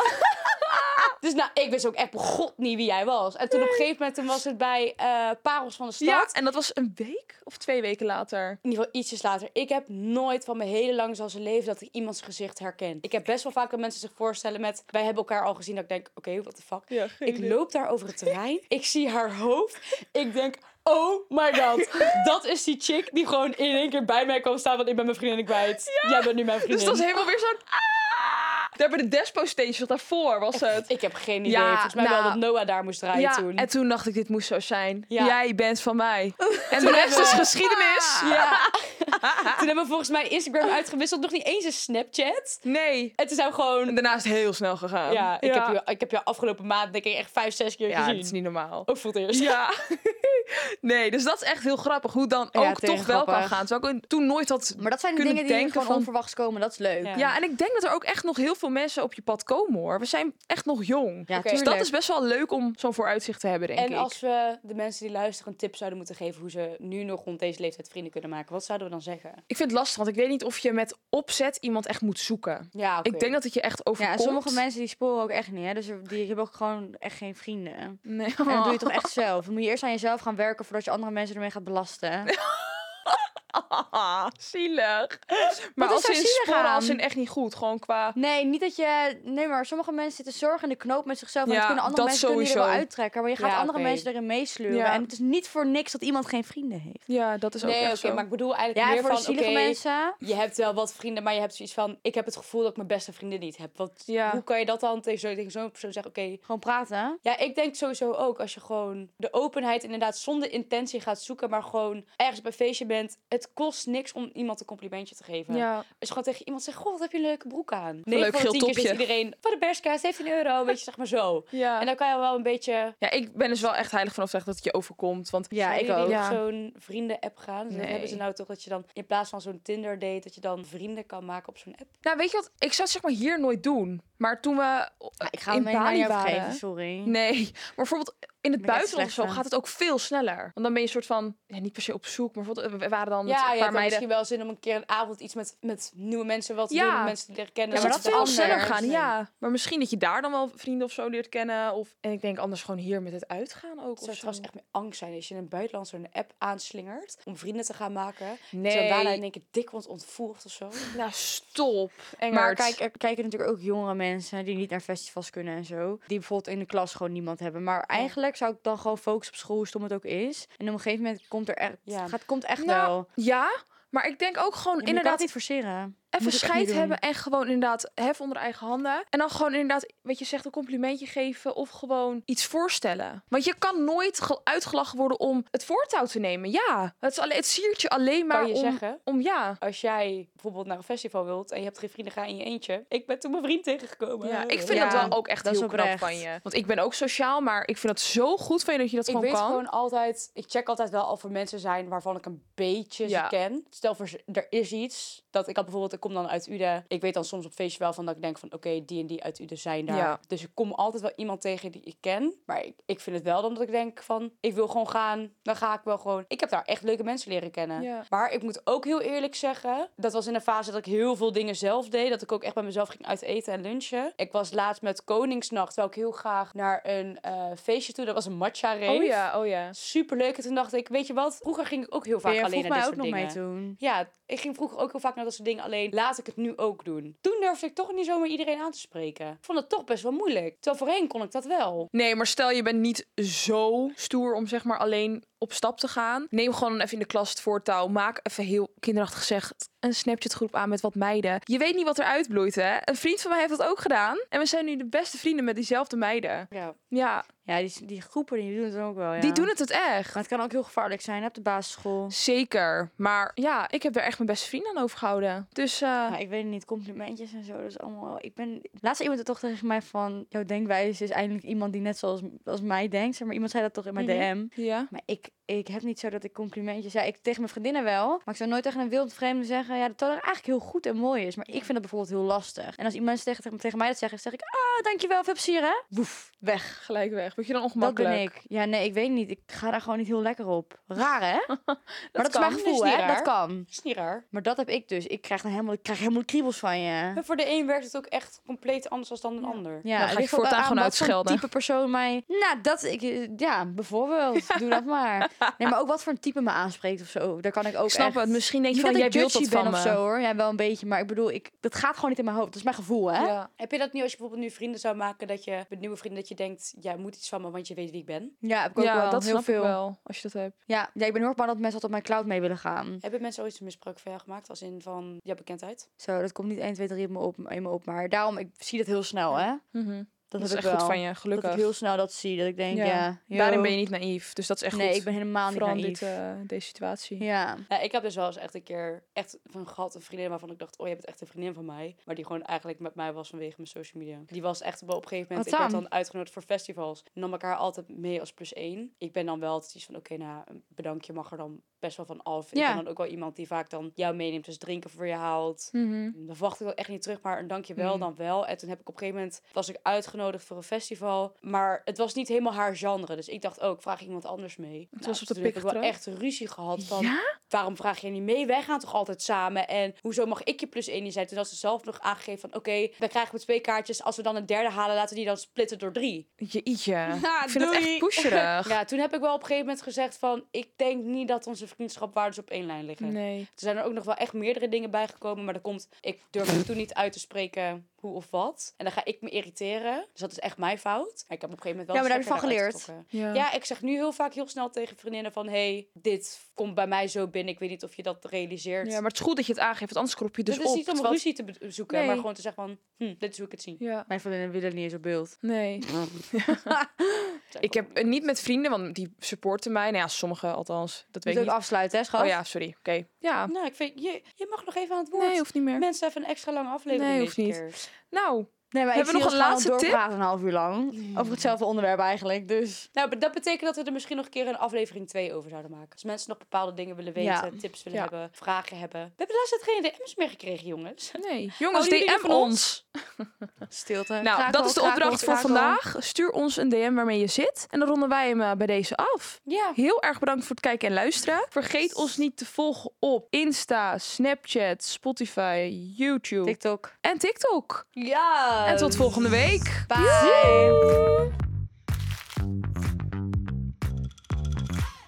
Dus nou, ik wist ook echt begot niet wie jij was. En toen op een gegeven moment toen was het bij eh Parels van de Stad. Ja, en dat was een week of twee weken later. In ieder geval ietsjes later. Ik heb nooit van mijn hele lange zijn leven dat ik iemands gezicht herken. Ik heb best wel vaak dat mensen zich voorstellen met... Wij hebben elkaar al gezien dat ik denk, oké, okay, what the fuck. Ja, geen ik idee. loop daar over het terrein. Ik zie haar hoofd. Ik denk, oh my god. Dat is die chick die gewoon in één keer bij mij kwam staan. Want ik ben mijn vriendin kwijt. Jij bent nu mijn vriendin. Dus dat is helemaal weer zo'n... Ah! Daar bij de Despo Stage idee was het. Ik heb geen idee. Ja, Volgens mij nou, wel dat Noah daar moest draaien Ja, toen. en toen dacht ik, dit moest zo zijn. Ja. Jij bent van mij. En Toen de rest hebben is we- geschiedenis. Ja. Toen hebben we volgens mij Instagram uitgewisseld. Nog niet eens een Snapchat. Nee. En toen zijn we gewoon... En daarna is het heel snel gegaan. Ja, ik, Heb je, ik heb je afgelopen maand denk ik echt vijf, zes keer Ja, gezien. dat is niet normaal. Ook voor het eerst. Ja. Nee, dus dat is echt heel grappig. Hoe het dan Ja, ook tegen toch wel kan grappig. gaan. Terwijl ik toen nooit had Maar dat zijn de kunnen dingen die denken gewoon van... onverwachts komen. Dat is leuk. Ja. Ja, en ik denk dat er ook echt nog heel veel mensen op je pad komen, hoor. We zijn echt nog jong. Ja, Oké. Dus tuurlijk. dat is best wel leuk om zo'n vooruitzicht te hebben, denk En ik. als we de mensen die luisteren een tip zouden moeten geven... hoe ze nu nog rond deze leeftijd vrienden kunnen maken... wat zouden we dan zeggen? Ik vind het lastig, want ik weet niet of je met opzet iemand echt moet zoeken. Ja, oké. Ik denk dat het je echt Ja, overkomt. en sommige mensen die sporen ook echt niet. Hè? Dus er- die hebben ook gewoon echt geen vrienden. Nee. En dat doe je toch echt zelf. Dan moet je eerst aan jezelf gaan werken voordat je andere mensen ermee gaat belasten. Ah, zielig. Maar is als daar in zielig sporen, aan? als in echt niet goed. Gewoon qua... Nee, niet dat je... Nee, maar sommige mensen zitten zorgen in de knoop met zichzelf. En Ja, dat kunnen andere dat mensen kunnen die er wel sowieso. uittrekken. Maar je gaat Ja, andere oké. mensen erin meesleuren. Ja. En het is niet voor niks dat iemand geen vrienden heeft. Ja, dat is ook Nee, oké, echt zo. maar ik bedoel eigenlijk Ja, en meer voor van... de zielige oké, mensen... je hebt wel wat vrienden, maar je hebt zoiets van... ik heb het gevoel dat ik mijn beste vriendin niet heb. Want Ja. hoe kan je dat dan tegen zo- tegen zo'n persoon zeggen? Oké, Gewoon praten. ja, ik denk sowieso ook als je gewoon de openheid inderdaad zonder intentie gaat zoeken... maar gewoon ergens op een feestje bent. Het kost niks om iemand een complimentje te geven. Ja. Als je gewoon tegen iemand zegt, goh, wat heb je een leuke broek aan? leuk negen van de geel tien keer zegt topje. iedereen, voor de berska, zeventien euro, weet je, zeg maar zo. Ja. En dan kan je wel een beetje... ja, ik ben dus wel echt heilig van overtuigd dat het je overkomt. Want Ja, Zou ik jullie ook. op Ja. zo'n vrienden-app gaan? Dus Nee. dat hebben ze nou toch dat je dan in plaats van zo'n Tinder-date... dat je dan vrienden kan maken op zo'n app? nou, weet je wat? Ik zou het zeg maar hier nooit doen. Maar toen we Ja, ik ga in het mee naar Bali je waren... vergeven, sorry. Nee, maar bijvoorbeeld in het Ben ik echt buitenland of zo slecht van. gaat het ook veel sneller. Want dan ben je een soort van, ja, niet per se op zoek, maar bijvoorbeeld, we waren dan met Ja, een je paar hebt dan meiden. misschien wel zin om een keer een avond iets met, met nieuwe mensen wat te Ja. doen. Met mensen die leren kennen. Ja, maar maar dat dat is veel sneller anders. gaan, ja. Maar misschien dat je daar dan wel vrienden of zo leert kennen. Of, en ik denk anders gewoon hier met het uitgaan ook. Het Of zou zo. trouwens echt meer angst zijn als je in het buitenland zo'n app aanslingert om vrienden te gaan maken. Nee. Zo daarna in één keer dik wordt ontvoerd of zo. Nou, stop. Engert. Maar kijk, er kijken natuurlijk ook jongere mensen die niet naar festivals kunnen en zo. Die bijvoorbeeld in de klas gewoon niemand hebben. Maar eigenlijk zou ik dan gewoon focussen op school, hoe stom het ook is. En op een gegeven moment komt er echt, Ja. gaat, komt echt Nou, wel. ja, maar ik denk ook gewoon Ja, maar je kan inderdaad... het niet forceren. even Moet ik echt scheid niet doen. hebben en gewoon inderdaad hef onder eigen handen. En dan gewoon inderdaad, wat je zegt, een complimentje geven of gewoon iets voorstellen. Want je kan nooit ge- uitgelachen worden om het voortouw te nemen. Ja, het, is alleen, het siert je alleen maar Kan je om, zeggen? om ja. Als jij bijvoorbeeld naar een festival wilt en je hebt geen vrienden, ga in je eentje. Ik ben toen mijn vriend tegengekomen. Ja, ik vind Ja, dat wel ook echt dat is heel knap oprecht. van je. Want ik ben ook sociaal, maar ik vind het zo goed van je dat je dat Ik gewoon weet kan. gewoon altijd, ik check altijd wel of er mensen zijn waarvan ik een beetje Ja. ze ken. Stel voor, er is iets dat ik had bijvoorbeeld, ik kom dan uit Uden. Ik weet dan soms op feestje wel van dat ik denk van, oké, die en die uit Uden zijn daar. Ja. Dus ik kom altijd wel iemand tegen die ik ken. Maar ik, ik vind het wel dan dat ik denk van, ik wil gewoon gaan. Dan ga ik wel gewoon. Ik heb daar echt leuke mensen leren kennen. Ja. Maar ik moet ook heel eerlijk zeggen, dat was in een fase dat ik heel veel dingen zelf deed. Dat ik ook echt bij mezelf ging uit eten en lunchen. Ik was laatst met Koningsnacht, terwijl ik heel graag naar een uh, feestje toe. Dat was een matcha rave. Oh ja, oh ja. Superleuk. En toen dacht ik, weet je wat? Vroeger ging ik ook heel vaak Ben je alleen vroeg naar mij dit ook soort nog dingen. mee toen? Ja, ik ging vroeger ook heel vaak naar dat soort dingen alleen. Laat ik het nu ook doen. Toen durfde ik toch niet zomaar iedereen aan te spreken. Ik vond het toch best wel moeilijk. Terwijl voorheen kon ik dat wel. Nee, maar stel je bent niet zo stoer om zeg maar alleen op stap te gaan. Neem gewoon even in de klas het voortouw. Maak even heel kinderachtig gezegd een Snapchat-groep aan met wat meiden. Je weet niet wat er uitbloeit, hè? Een vriend van mij heeft dat ook gedaan. En we zijn nu de beste vrienden met diezelfde meiden. Ja. Ja, Ja, die, die groepen die doen het ook wel, ja. die doen het het echt. Maar het kan ook heel gevaarlijk zijn op de basisschool. Zeker. Maar ja, ik heb er echt mijn beste vrienden aan overgehouden. Dus uh, Ja, ik weet het niet, complimentjes en zo, dat is allemaal... Ik ben... Laatst iemand er toch tegen mij van... Jouw denkwijze is eindelijk iemand die net zoals als mij denkt. Zeg maar iemand zei dat toch in mijn Mhm. D M. ja. Maar ik, ik heb niet zo dat ik complimentjes... Ja, ik tegen mijn vriendinnen wel. Maar ik zou nooit tegen een wildvreemde zeggen... Ja, dat dat eigenlijk heel goed en mooi is. Maar ik vind dat bijvoorbeeld heel lastig. En als iemand tegen, tegen, tegen mij dat zegt, zeg ik... Ah, dankjewel, veel plezier, hè? Woef, weg. Gelijk weg. Word je dan Dat ongemakkelijk? ben ik. Ja, nee, ik weet niet. Ik ga daar gewoon niet heel lekker op. Raar, hè? maar dat is kan. mijn Dat gevoel, is niet hè? raar. Dat kan. Dat is niet raar. Maar dat heb ik dus. Ik krijg dan helemaal, ik krijg helemaal de kriebels van je. Maar voor de een werkt het ook echt compleet anders dan een ander. Ja, Dan ga je ligt ook voortaan aan gewoon wat voor uitschelden. type persoon mij... Nou, dat... Ik, ja, bijvoorbeeld. Doe dat maar. Nee, maar ook wat voor een type me aanspreekt of zo. Daar kan ik ook Ik snap echt... het. Misschien denk je Niet van, dat jij ik wilt dat judgy ben van of me. zo, hoor. Ja, wel een beetje. Maar ik bedoel, ik, dat gaat gewoon niet in mijn hoofd. Dat is mijn gevoel, hè? Ja. Heb je dat nu als je bijvoorbeeld nu vrienden zou maken, dat je met nieuwe vrienden dat je denkt, jij moet iets van me, want je weet wie ik ben? Ja, heb ik ook Ja, wel. dat heel snap veel. ik wel, als je dat hebt. Ja, ja, ik ben heel erg bang dat mensen altijd op mijn cloud mee willen gaan. Hebben mensen ooit een misbruik van jou gemaakt, als in van jouw bekendheid? Zo, dat komt niet één, twee, drie in me op. In me op maar daarom, ik zie dat heel snel, hè? Mhm. Dat, Dat is heb echt ik goed wel. van je, gelukkig. Dat ik heel snel dat zie. Dat ik denk, Ja. ja... yo. Daarin ben je niet naïef, dus dat is echt Nee, goed. ik ben helemaal niet Vooral in naïef. dit, uh, deze situatie. Ja. Ja, ik heb dus wel eens echt een keer echt van gehad, een vriendin waarvan ik dacht, oh, je bent echt een vriendin van mij. Maar die gewoon eigenlijk met mij was vanwege mijn social media. Die was echt op een gegeven moment, Wat ik werd dan? dan uitgenodigd voor festivals. En nam ik haar altijd mee als plus één. Ik ben dan wel altijd iets van, oké, okay, nou, een bedankje mag er dan best wel van af. Ja. Ik ben dan ook wel iemand die vaak dan jou meeneemt, dus drinken voor je haalt. Mhm. Dan wacht ik wel echt niet terug, maar een dankje wel Mm. dan wel. En toen heb ik op een gegeven moment, was ik uitgenodigd voor een festival. Maar het was niet helemaal haar genre. Dus ik dacht ook, vraag ik iemand anders mee. Het was op de toen heb ik wel piktrap. echt ruzie gehad van, Ja? waarom vraag je niet mee? Wij gaan toch altijd samen? En hoezo mag ik je plus één zijn? Toen had ze zelf nog aangegeven van, oké, okay, dan krijgen we twee kaartjes. Als we dan een derde halen, laten we die dan splitten door drie. Jeetje. Ja, ik vind het doei. echt pusherig. Ja, toen heb ik wel op een gegeven moment gezegd van, ik denk niet dat onze vriendschapwaardes op één lijn liggen. Nee. Er zijn er ook nog wel echt meerdere dingen bijgekomen, maar dat komt, ik durfde toen niet uit te spreken hoe of wat. En dan ga ik me irriteren. Dus dat is echt mijn fout. Maar ik heb op een gegeven moment wel Ja, maar daar heb je stekker van eruit geleerd. getrokken. Ja. Ja, ik zeg nu heel vaak heel snel tegen vriendinnen van, hey, dit komt bij mij zo binnen. Ik weet niet of je dat realiseert. Ja, maar het is goed dat je het aangeeft, want anders krop je dus het is op. niet om terwijl- ruzie te be- zoeken, Nee. maar gewoon te zeggen van, hm, dit is hoe ik het zie. Ja. Mijn vriendinnen willen niet eens op beeld. Nee. Ik heb eh, niet met vrienden, want die supporten mij. Nou ja, sommigen althans. Dat weet Moet ik ook niet. afsluiten, hè, schat? Oh ja, sorry. Oké. Ja. Nou, ik vind, je, je mag nog even aan het woord. Nee, hoeft niet meer. Mensen even een extra lange aflevering Nee, deze hoeft niet. keer. Nou, Nee, maar Hebben ik we zie nog ons een gewoon laatste doorpraten een half uur lang. Over hetzelfde onderwerp eigenlijk, dus... Nou, dat betekent dat we er misschien nog een keer een aflevering twee over zouden maken. Als mensen nog bepaalde dingen willen weten, Ja. tips willen Ja. hebben, vragen hebben. We hebben laatst geen D M's meer gekregen, jongens. nee. Jongens, Houden jullie D M van ons. Stilte. Nou, Krakel, dat is de krakel, opdracht voor krakel. vandaag. Stuur ons een D M waarmee je zit. En dan ronden wij hem eh, bij deze af. Ja. Heel erg bedankt voor het kijken en luisteren. Vergeet ons niet te volgen op Insta, Snapchat, Spotify, YouTube TikTok. en TikTok. Ja. En tot volgende week. Bye.